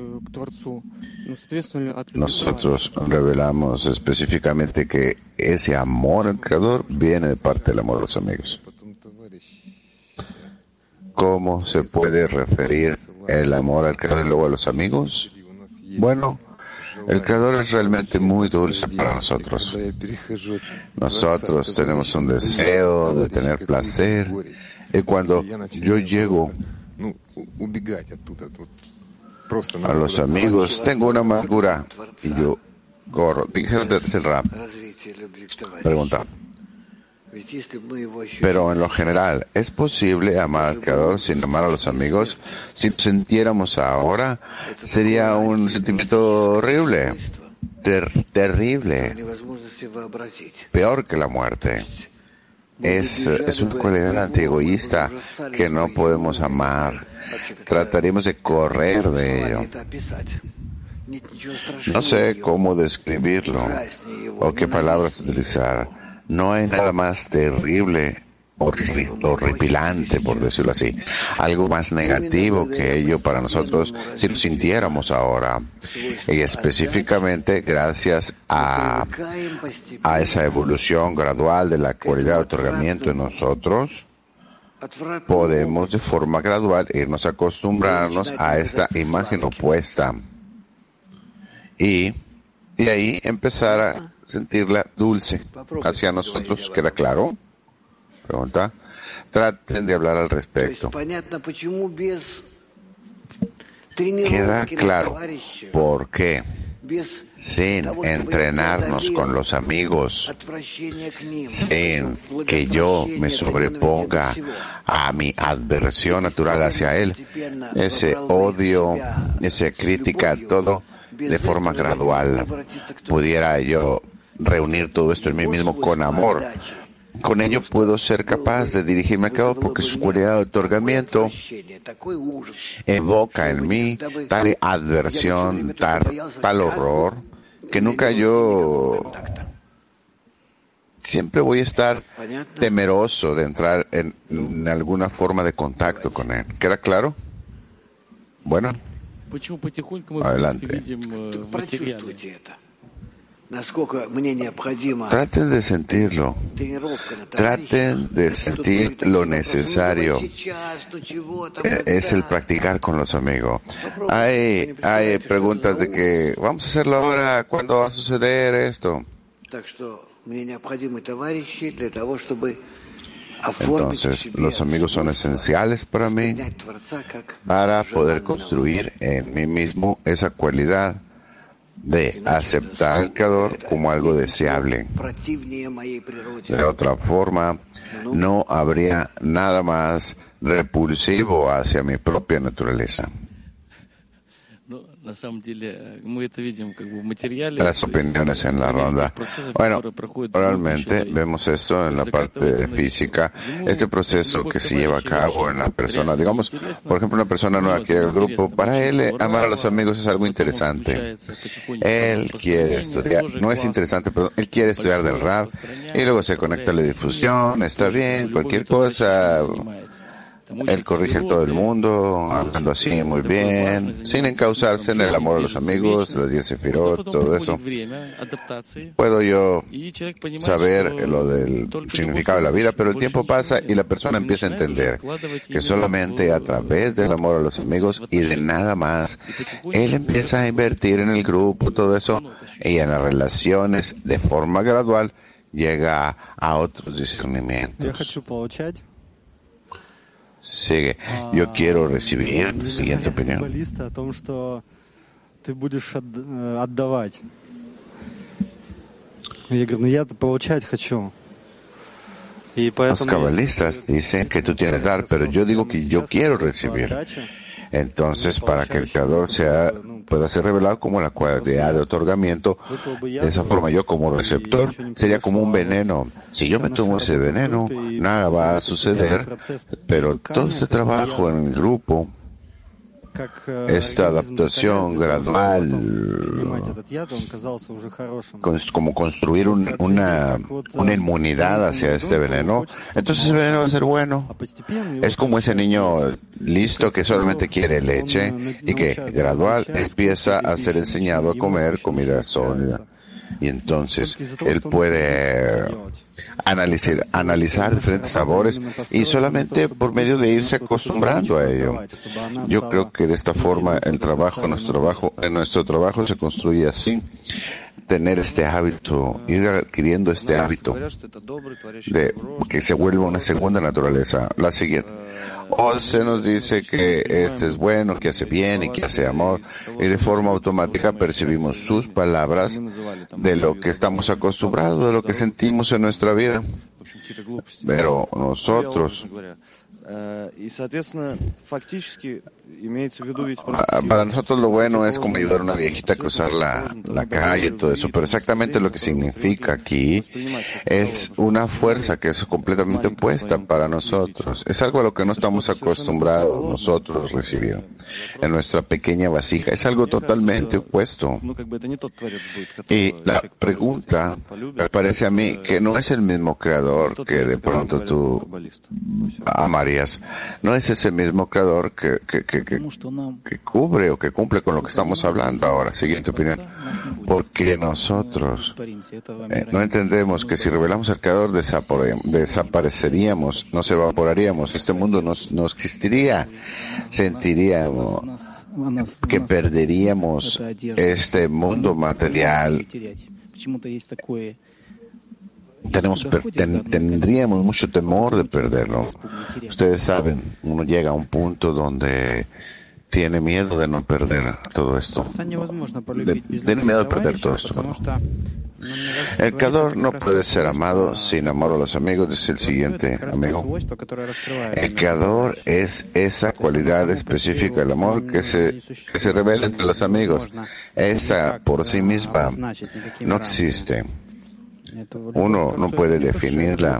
Nosotros revelamos específicamente que ese amor al Creador viene de parte del amor a los amigos. ¿Cómo se puede referir el amor al Creador y luego a los amigos? Bueno, el Creador es realmente muy dulce para nosotros. Nosotros tenemos un deseo de tener placer. Y cuando yo llego a los amigos, tengo una amargura y yo corro. Dijeron desde el rap. Pregunta. Pero en lo general, ¿es posible amar al Creador sin amar a los amigos? Si lo sintiéramos ahora, sería un sentimiento horrible, terrible, peor que la muerte. Es una cualidad antiegoísta que no podemos amar. Trataríamos de correr de ello. No sé cómo describirlo o qué palabras utilizar. No hay nada más terrible, horripilante, por decirlo así. Algo más negativo que ello para nosotros si lo sintiéramos ahora. Y específicamente gracias a esa evolución gradual de la cualidad de otorgamiento en nosotros, podemos de forma gradual irnos a acostumbrarnos a esta imagen opuesta. Y ahí empezar a sentirla dulce hacia nosotros. ¿Queda claro? Pregunta. Traten de hablar al respecto. ¿Queda claro por qué sin entrenarnos con los amigos, sin que yo me sobreponga a mi adversión natural hacia él, ese odio, esa crítica, todo de forma gradual, pudiera yo reunir todo esto en mí mismo con amor? Con ello puedo ser capaz de dirigirme a cabo porque su cualidad de otorgamiento evoca en mí tal adversión, tal horror, que nunca yo siempre voy a estar temeroso de entrar en alguna forma de contacto con él. ¿Queda claro? Bueno, adelante. Traten de sentirlo. Traten de sentir lo necesario. Es el practicar con los amigos. Hay preguntas de que vamos a hacerlo ahora, ¿cuándo va a suceder esto? Entonces, los amigos son esenciales para mí para poder construir en mí mismo esa cualidad de aceptar al Creador como algo deseable. De otra forma, no habría nada más repulsivo hacia mi propia naturaleza. Las opiniones en la ronda. Bueno, realmente vemos esto en la parte física. Este proceso que se lleva a cabo en la persona, digamos, por ejemplo, una persona nueva que llega al grupo, para él amar a los amigos es algo interesante. Él quiere estudiar, no es interesante, pero él quiere estudiar del rap y luego se conecta a la difusión, está bien, cualquier cosa. Él corrige a todo el mundo, hablando así muy bien, sin encauzarse en el amor a los amigos, las 10 sefirot, todo eso. Puedo yo saber lo del significado de la vida, pero el tiempo pasa y la persona empieza a entender que solamente a través del amor a los amigos y de nada más, él empieza a invertir en el grupo, todo eso, y en las relaciones de forma gradual llega a otros discernimientos. Sigue. Yo quiero recibir la siguiente opinión. Los cabalistas dicen que tú tienes que dar, pero yo digo que yo quiero recibir. Entonces, para que el Creador pueda ser revelado como la cualidad de otorgamiento, de esa forma yo como receptor sería como un veneno. Si yo me tomo ese veneno, nada va a suceder, pero todo este trabajo en el grupo, esta adaptación gradual, como construir una inmunidad hacia este veneno, entonces el veneno va a ser bueno. Es como ese niño listo que solamente quiere leche y que gradual empieza a ser enseñado a comer comida sólida. Y entonces él puede analizar diferentes sabores y solamente por medio de irse acostumbrando a ello. Yo creo que de esta forma nuestro trabajo se construye así. Tener este hábito, ir adquiriendo este hábito de que se vuelva una segunda naturaleza. La siguiente. Se nos dice que este es bueno, que hace bien y que hace amor, y de forma automática percibimos sus palabras de lo que estamos acostumbrados, de lo que sentimos en nuestra vida. Pero nosotros, para nosotros lo bueno es como ayudar a una viejita a cruzar la calle y todo eso, pero exactamente lo que significa aquí es una fuerza que es completamente opuesta para nosotros. Es algo a lo que no estamos acostumbrados nosotros a recibir en nuestra pequeña vasija. Es algo totalmente opuesto. Y la pregunta me parece a mí que no es el mismo creador que de pronto tú amarías. No es ese mismo creador que cubre o que cumple con lo que estamos hablando ahora. Siguiente opinión. Porque nosotros no entendemos que si revelamos al creador desapareceríamos, nos evaporaríamos, este mundo no existiría, sentiríamos que perderíamos este mundo material. Tendríamos mucho temor de perderlo. Ustedes saben, uno llega a un punto donde tiene miedo de no perder todo esto. Tiene miedo de perder todo esto. El Creador no puede ser amado sin amor a los amigos, dice el siguiente amigo. El Creador es esa cualidad específica del amor que se revela entre los amigos. Esa por sí misma no existe. Uno no puede definirla.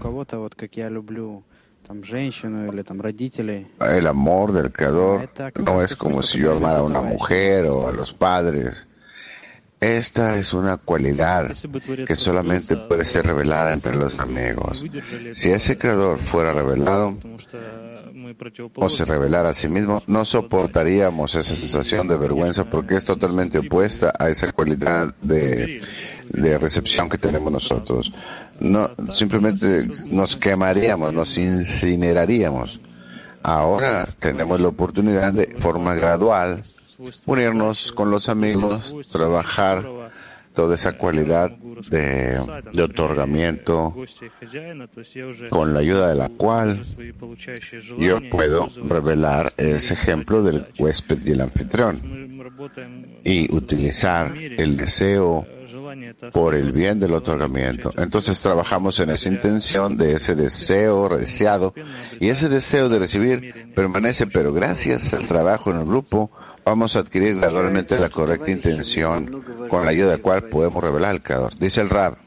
El amor del Creador no es como si yo amara a una mujer o a los padres. Esta es una cualidad que solamente puede ser revelada entre los amigos. Si ese creador fuera revelado o se revelara a sí mismo, no soportaríamos esa sensación de vergüenza porque es totalmente opuesta a esa cualidad de recepción que tenemos nosotros. No, simplemente nos quemaríamos, nos incineraríamos. Ahora tenemos la oportunidad de forma gradual unirnos con los amigos, trabajar toda esa cualidad de otorgamiento, con la ayuda de la cual yo puedo revelar ese ejemplo del huésped y el anfitrión y utilizar el deseo por el bien del otorgamiento. Entonces trabajamos en esa intención de ese deseo deseado y ese deseo de recibir permanece, pero gracias al trabajo en el grupo vamos a adquirir gradualmente la correcta intención con la ayuda de la cual podemos revelar al Creador. Dice el Rab,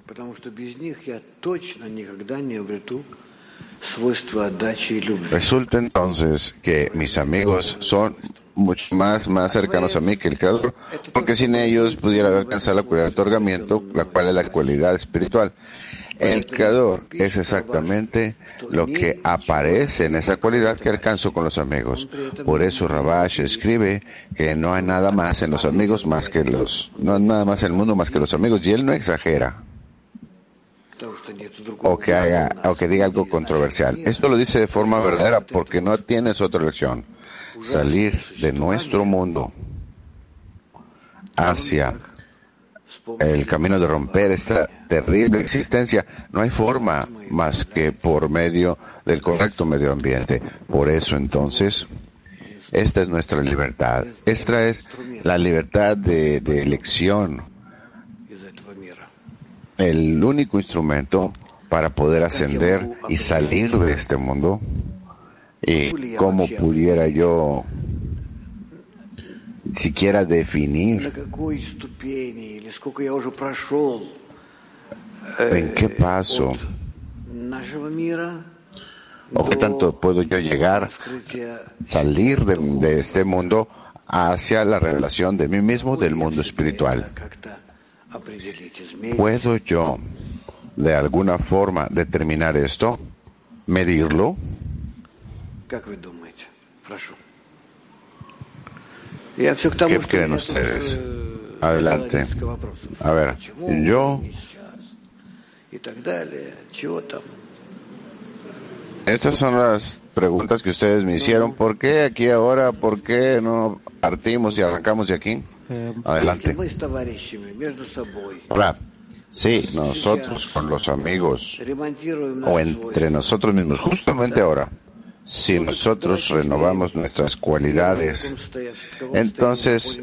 resulta entonces que mis amigos son mucho más cercanos a mí que el Creador, porque sin ellos pudiera alcanzar la cualidad de otorgamiento, la cual es la cualidad espiritual. El Creador es exactamente lo que aparece en esa cualidad que alcanzo con los amigos. Por eso Rabash escribe que no hay nada más en los amigos no hay nada más en el mundo más que los amigos, y él no exagera o que diga algo controversial. Esto lo dice de forma verdadera porque no tienes otra elección. Salir de nuestro mundo hacia el camino de romper esta terrible existencia, no hay forma más que por medio del correcto medio ambiente. Por eso entonces, esta es nuestra libertad. Esta es la libertad de elección. El único instrumento para poder ascender y salir de este mundo. Y cómo pudiera yo siquiera definir en qué paso o qué tanto puedo yo llegar, salir de este mundo hacia la revelación de mí mismo del mundo espiritual. ¿Puedo yo de alguna forma determinar esto? ¿Medirlo? ¿Qué creen ustedes? Adelante. A ver, estas son las preguntas que ustedes me hicieron. ¿Por qué aquí ahora? ¿Por qué no partimos y arrancamos de aquí? Adelante. Hola. Sí, nosotros con los amigos o entre nosotros mismos, justamente ahora, si nosotros renovamos nuestras cualidades, entonces,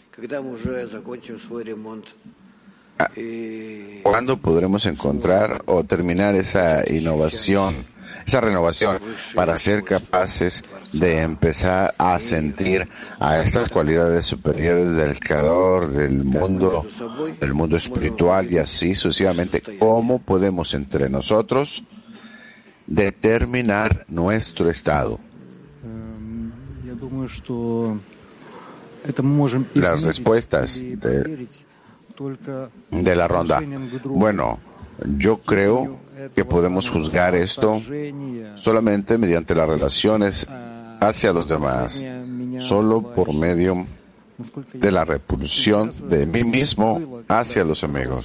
¿cuándo podremos encontrar o terminar esa renovación, para ser capaces de empezar a sentir a estas cualidades superiores del Creador, del mundo espiritual y así sucesivamente? ¿Cómo podemos entre nosotros determinar nuestro estado? Las respuestas de la ronda. Bueno, yo creo que podemos juzgar esto solamente mediante las relaciones hacia los demás, solo por medio de la repulsión de mí mismo hacia los amigos.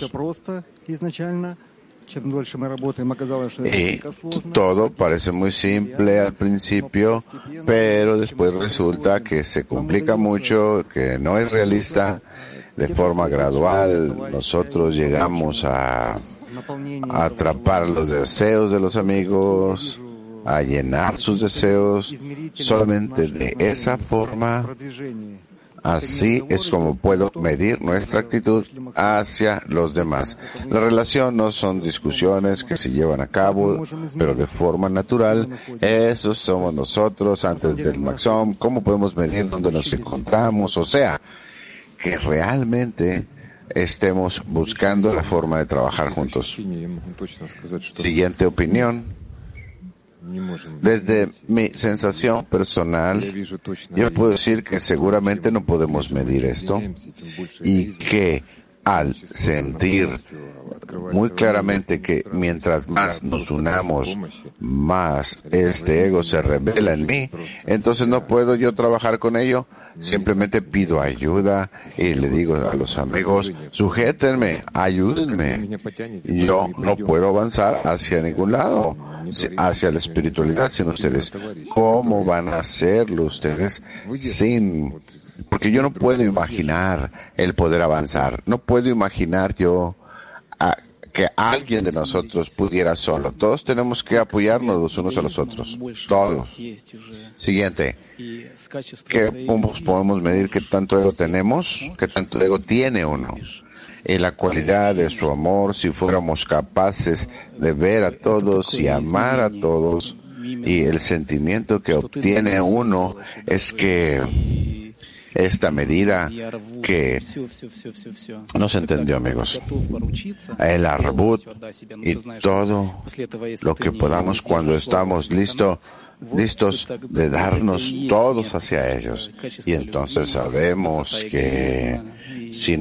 Y todo parece muy simple al principio, pero después resulta que se complica mucho, que no es realista. De forma gradual, nosotros llegamos a atrapar los deseos de los amigos, a llenar sus deseos. Solamente de esa forma, así es como puedo medir nuestra actitud hacia los demás. La relación no son discusiones que se llevan a cabo, pero de forma natural. Esos somos nosotros antes del Maxom. ¿Cómo podemos medir dónde nos encontramos? O sea, que realmente estemos buscando la forma de trabajar juntos. Siguiente opinión. Desde mi sensación personal, yo puedo decir que seguramente no podemos medir esto y que al sentir muy claramente que mientras más nos unamos, más este ego se revela en mí, entonces no puedo yo trabajar con ello. Simplemente pido ayuda y le digo a los amigos, sujétenme, ayúdenme. Yo no puedo avanzar hacia ningún lado, hacia la espiritualidad sin ustedes. ¿Cómo van a hacerlo ustedes sin...? Porque yo no puedo imaginar el poder avanzar. No puedo imaginar yo que alguien de nosotros pudiera solo. Todos tenemos que apoyarnos los unos a los otros. Todos. Siguiente. ¿Qué podemos medir qué tanto ego tenemos? ¿Qué tanto ego tiene uno? Y la cualidad de su amor, si fuéramos capaces de ver a todos y amar a todos, y el sentimiento que obtiene uno es que esta medida que no se entendió, amigos. El arbut y todo lo que podamos cuando estamos listos de darnos todos hacia ellos. Y entonces sabemos que si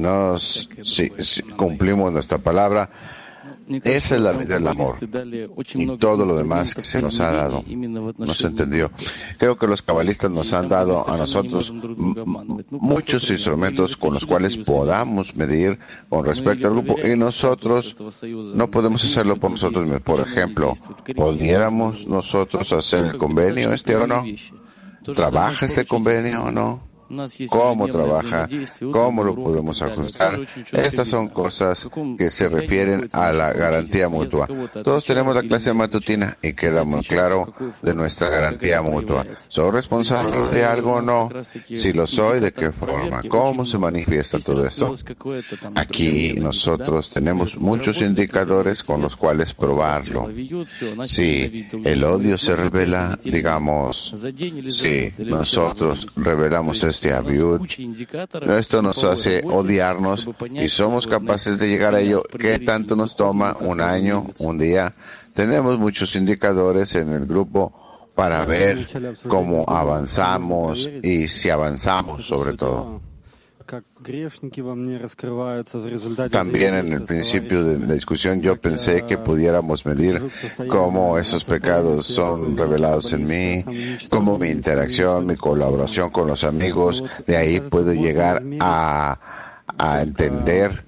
cumplimos nuestra palabra, esa es la medida del amor. Y todo lo demás que se nos ha dado, no se entendió. Creo que los cabalistas nos han dado a nosotros muchos instrumentos con los cuales podamos medir con respecto al grupo, y nosotros no podemos hacerlo por nosotros mismos. Por ejemplo, ¿pudiéramos nosotros hacer el convenio o no? ¿Trabaja este convenio o no? ¿Cómo trabaja? ¿Cómo lo podemos ajustar? Estas son cosas que se refieren a la garantía mutua. Todos tenemos la clase matutina y queda muy claro de nuestra garantía mutua. ¿Soy responsable de algo o no? Si lo soy, ¿de qué forma? ¿Cómo se manifiesta todo esto? Aquí nosotros tenemos muchos indicadores con los cuales probarlo. Si el odio se revela, digamos, si nosotros revelamos este aviud, esto nos hace odiarnos y somos capaces de llegar a ello. ¿Qué tanto nos toma? ¿Un año? ¿Un día? Tenemos muchos indicadores en el grupo para ver cómo avanzamos y si avanzamos sobre todo. También en el principio de la discusión yo pensé que pudiéramos medir cómo esos pecados son revelados en mí, cómo mi interacción, mi colaboración con los amigos, de ahí puedo llegar a entender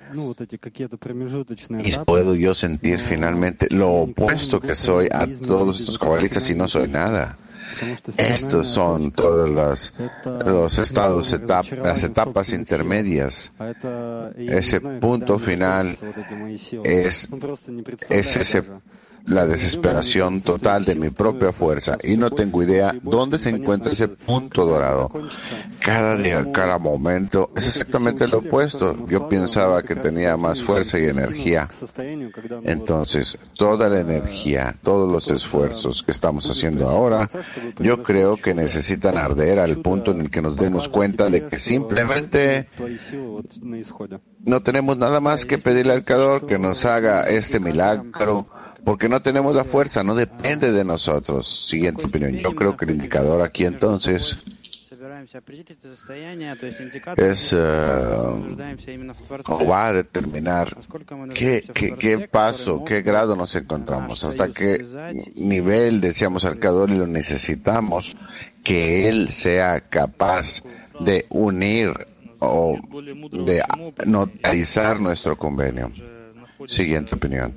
y puedo yo sentir finalmente lo opuesto que soy a todos estos cabalistas y no soy nada. Estos son todos los estados, las etapas intermedias. Ese punto final es la desesperación total de mi propia fuerza y no tengo idea dónde se encuentra ese punto dorado. Cada día, cada momento es exactamente lo opuesto. Yo pensaba que tenía más fuerza y energía. Entonces, toda la energía, todos los esfuerzos que estamos haciendo ahora, yo creo que necesitan arder al punto en el que nos demos cuenta de que simplemente no tenemos nada más que pedirle al Creador que nos haga este milagro, porque no tenemos la fuerza, no depende de nosotros. Siguiente opinión. Yo creo que el indicador aquí entonces va a determinar qué paso, qué grado nos encontramos, hasta qué nivel deseamos al Creador y lo necesitamos, que Él sea capaz de unir o de notarizar nuestro convenio. Siguiente opinión.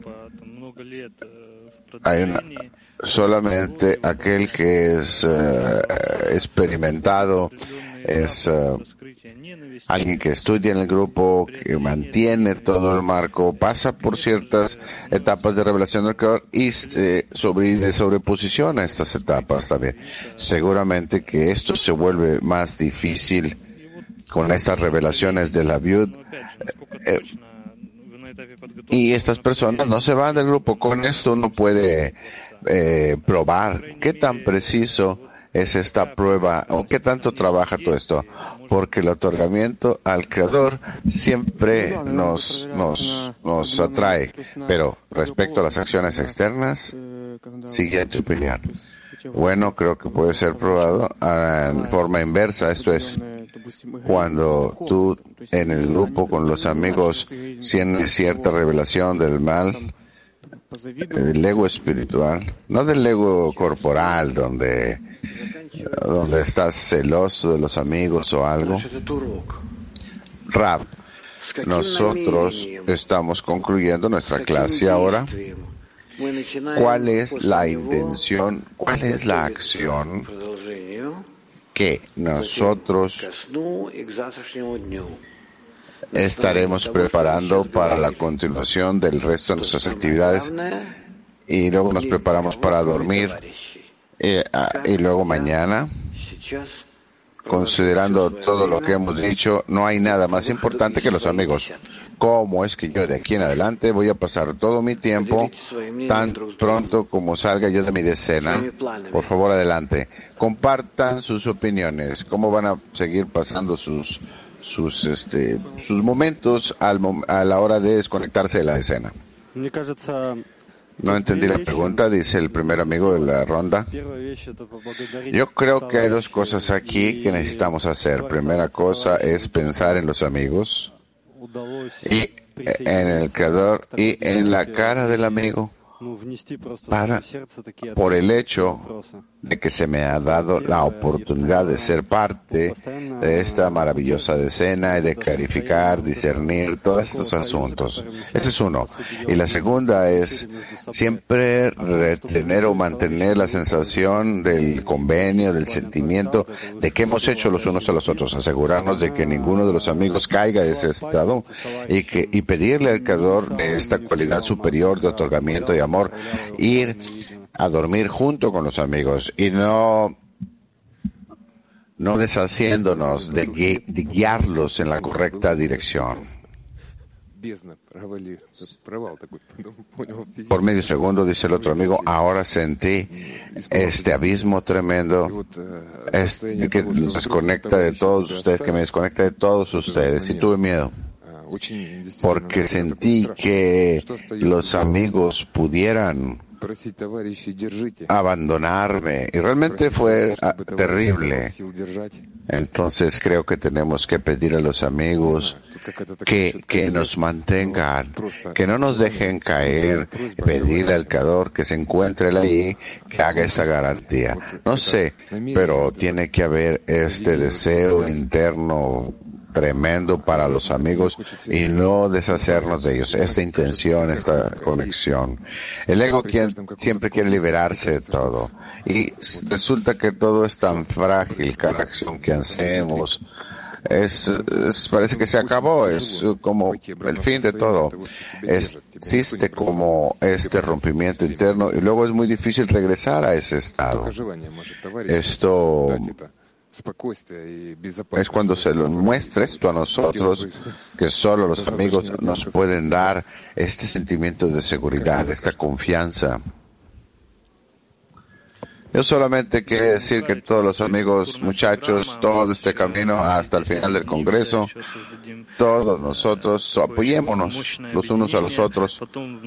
Solamente aquel que es experimentado, es alguien que estudia en el grupo, que mantiene todo el marco, pasa por ciertas etapas de revelación del Creador y de sobreposición a estas etapas también. Seguramente que esto se vuelve más difícil con estas revelaciones de la viud. Y estas personas no se van del grupo. Con esto uno puede probar qué tan preciso es esta prueba o qué tanto trabaja todo esto, porque el otorgamiento al Creador siempre nos atrae, pero respecto a las acciones externas, Siguiente opinión. Bueno, creo que puede ser probado en forma inversa. Esto es, cuando tú en el grupo con los amigos sientes cierta revelación del mal, del ego espiritual, no del ego corporal, donde estás celoso de los amigos o algo. Rab, nosotros estamos concluyendo nuestra clase ahora. ¿Cuál es la intención, cuál es la acción que nosotros estaremos preparando para la continuación del resto de nuestras actividades? Y luego nos preparamos para dormir. Y luego mañana, considerando todo lo que hemos dicho, no hay nada más importante que los amigos. ¿Cómo es que yo de aquí en adelante voy a pasar todo mi tiempo tan pronto como salga yo de mi decena? Por favor, adelante. Compartan sus opiniones. ¿Cómo van a seguir pasando sus momentos a la hora de desconectarse de la decena? No entendí la pregunta, dice el primer amigo de la ronda. Yo creo que hay dos cosas aquí que necesitamos hacer. Primera cosa es pensar en los amigos y en el Creador y en la cara del amigo, por el hecho de que se me ha dado la oportunidad de ser parte de esta maravillosa decena y de clarificar, discernir todos estos asuntos. Ese es uno. Y la segunda es siempre retener o mantener la sensación del convenio, del sentimiento de que hemos hecho los unos a los otros, asegurarnos de que ninguno de los amigos caiga de ese estado y pedirle al Creador de esta cualidad superior de otorgamiento y amor, ir a dormir junto con los amigos y no deshaciéndonos de guiarlos en la correcta dirección. Por medio segundo, dice el otro amigo, ahora sentí este abismo tremendo que nos desconecta de todos ustedes, que me desconecta de todos ustedes, y tuve miedo porque sentí que los amigos pudieran abandonarme y realmente fue terrible. Entonces creo que tenemos que pedir a los amigos que nos mantengan, que no nos dejen caer, pedirle al Creador que se encuentre él ahí, que haga esa garantía. No sé, pero tiene que haber este deseo interno tremendo para los amigos y no deshacernos de ellos. Esta intención, esta conexión. El ego siempre quiere liberarse de todo y resulta que todo es tan frágil. Cada acción que hacemos parece que se acabó, es como el fin de todo. Existe como este rompimiento interno y luego es muy difícil regresar a ese estado. Esto es cuando se lo muestra esto a nosotros, que solo los amigos nos pueden dar este sentimiento de seguridad, esta confianza. Yo solamente quiero decir que todos los amigos, muchachos, todo este camino hasta el final del Congreso, todos nosotros apoyémonos los unos a los otros.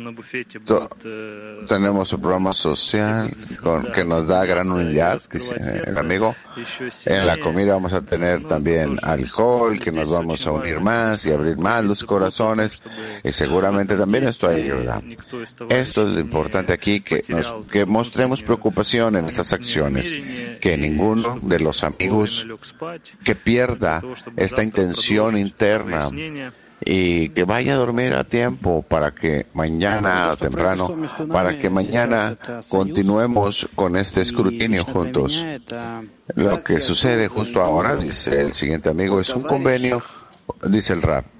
Tenemos un programa social que nos da gran unidad, dice el amigo. En la comida vamos a tener también alcohol, que nos vamos a unir más y abrir más los corazones, y seguramente también esto ayuda. Esto es lo importante aquí, que mostremos preocupación en estas acciones, que ninguno de los amigos que pierda esta intención interna y que vaya a dormir a tiempo para que mañana temprano, para que mañana continuemos con este escrutinio juntos. Lo que sucede justo ahora, dice el siguiente amigo, es un convenio, dice el Rab.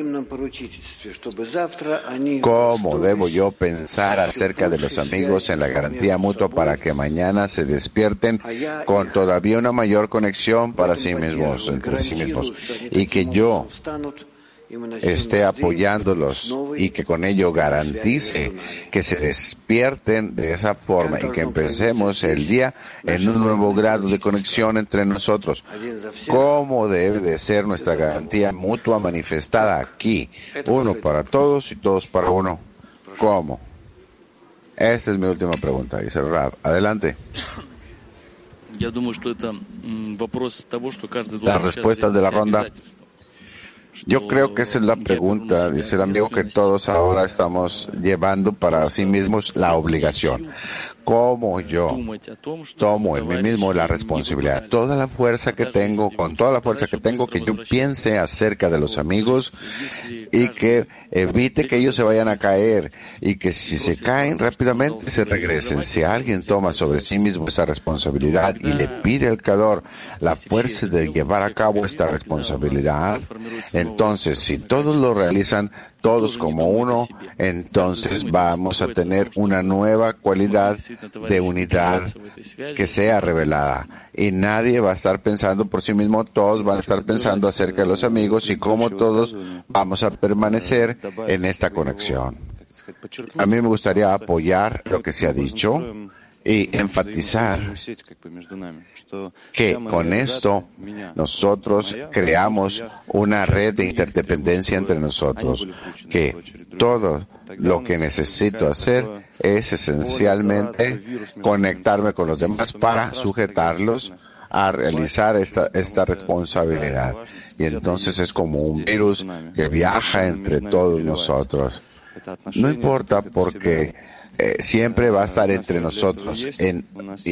¿Cómo debo yo pensar acerca de los amigos en la garantía mutua para que mañana se despierten con todavía una mayor conexión para sí mismos, entre sí mismos, y que yo esté apoyándolos y que con ello garantice que se despierten de esa forma y que empecemos el día en un nuevo grado de conexión entre nosotros? ¿Cómo debe de ser nuestra garantía mutua manifestada aquí? Uno para todos y todos para uno. ¿Cómo? Esta es mi última pregunta, dice Rav. Adelante. Las respuestas de la ronda. Yo creo que esa es la pregunta, dice el amigo, que todos ahora estamos llevando para sí mismos la obligación. ¿Cómo yo tomo en mí mismo la responsabilidad? Toda la fuerza que tengo, con toda la fuerza que tengo, que yo piense acerca de los amigos y que evite que ellos se vayan a caer y que si se caen rápidamente se regresen. Si alguien toma sobre sí mismo esa responsabilidad y le pide al Creador la fuerza de llevar a cabo esta responsabilidad, entonces si todos lo realizan, todos como uno, entonces vamos a tener una nueva cualidad de unidad que sea revelada. Y nadie va a estar pensando por sí mismo, todos van a estar pensando acerca de los amigos y cómo todos vamos a permanecer en esta conexión. A mí me gustaría apoyar lo que se ha dicho y enfatizar que con esto nosotros creamos una red de interdependencia entre nosotros, que todo lo que necesito hacer es esencialmente conectarme con los demás para sujetarlos a realizar esta responsabilidad. Y entonces es como un virus que viaja entre todos nosotros. No importa porque siempre va a estar entre nosotros en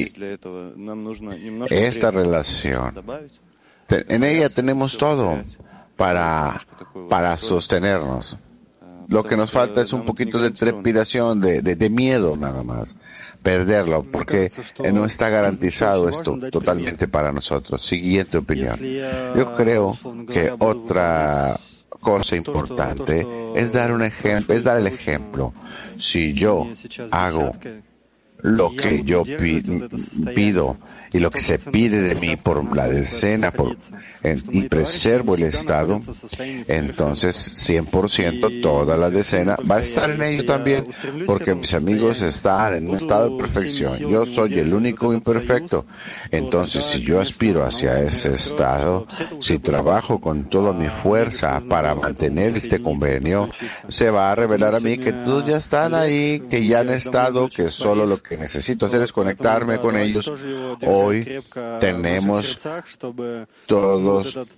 esta relación. En ella tenemos todo para sostenernos. Lo que nos falta es un poquito de trepidación, de miedo nada más. Perderlo, porque no está garantizado esto totalmente para nosotros. Siguiente opinión. Yo creo que otra cosa importante es dar un ejemplo, es dar el ejemplo. Si yo hago lo que yo pido y lo que se pide de mí por la decena y preservo el estado, entonces 100% toda la decena va a estar en ello también, porque mis amigos están en un estado de perfección. Yo soy el único imperfecto. Entonces, si yo aspiro hacia ese estado, si trabajo con toda mi fuerza para mantener este convenio, se va a revelar a mí que todos ya están ahí, que ya han estado, que solo lo que necesito hacer es conectarme con ellos. Hoy tenemos todo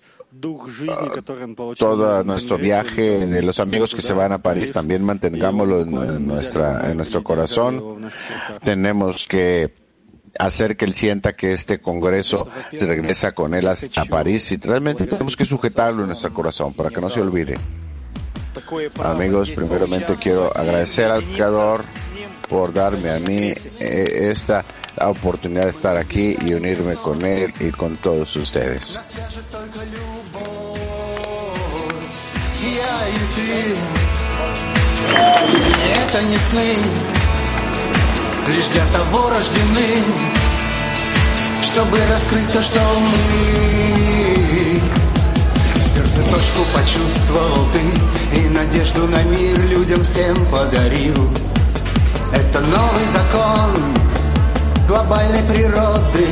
nuestro viaje de los amigos que se van a París, también mantengámoslo en nuestro corazón. Tenemos que hacer que él sienta que este congreso se regresa con él a París, y realmente tenemos que sujetarlo en nuestro corazón para que no se olvide. Amigos, primeramente quiero agradecer al Creador por darme a mí esta oportunidad de estar aquí y unirme con él y con todos ustedes. Это не сны, лишь для того рождены, чтобы раскрыть то, что мы. В сердце точку почувствовал ты, и надежду на мир людям всем подарил. Это новый закон глобальной природы.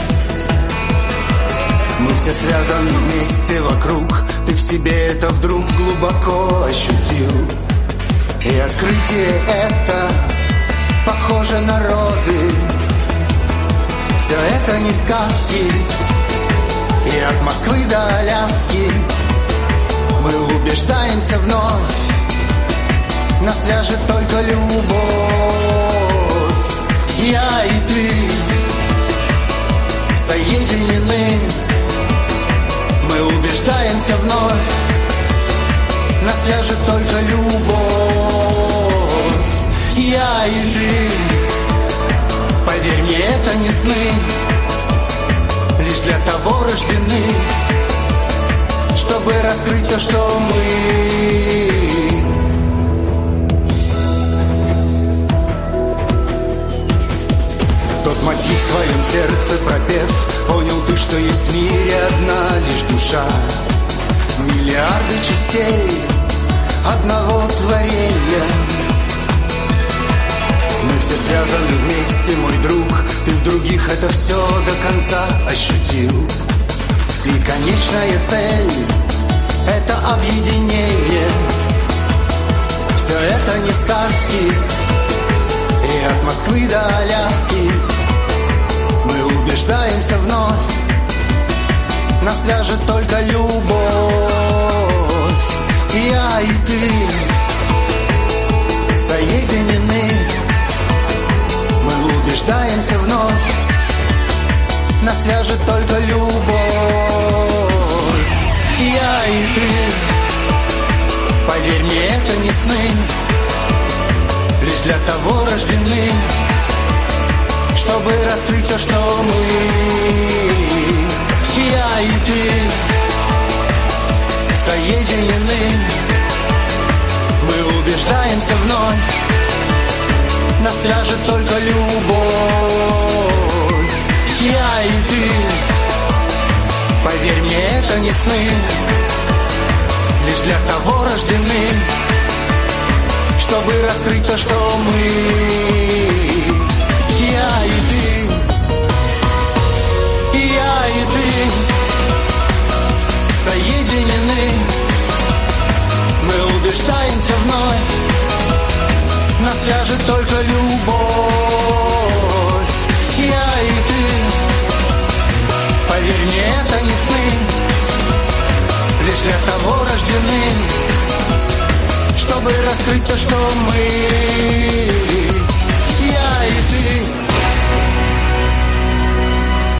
Мы все связаны вместе вокруг. Ты в себе это вдруг глубоко ощутил. И открытие это похоже на роды. Все это не сказки. И от Москвы до Аляски мы убеждаемся вновь. Нас вяжет только любовь. Я и ты соединены. Мы убеждаемся вновь. Нас вяжет только любовь. Я и ты. Поверь мне, это не сны. Лишь для того рождены, чтобы раскрыть то, что мы. Тот мотив в своем сердце пропев, понял ты, что есть в мире одна лишь душа. Миллиарды частей одного творения. Мы все связаны вместе, мой друг. Ты в других это все до конца ощутил. И конечная цель — это объединение. Все это не сказки. И от Москвы до Аляски мы убеждаемся вновь, нас вяжет только любовь. Я и ты соединены, мы убеждаемся вновь, нас вяжет только любовь. Я и ты, поверь мне, это не сны, лишь для того рождены, чтобы раскрыть то, что мы. Я и ты соединены, мы убеждаемся вновь, нас свяжет только любовь. Я и ты, поверь мне, это не сны, лишь для того рождены, чтобы раскрыть то, что мы. Я и ты, я и ты соединены, мы убеждаемся вновь, нас свяжет только любовь. Я и ты, поверь мне, это не сны, лишь для того рождены, чтобы раскрыть то, что мы.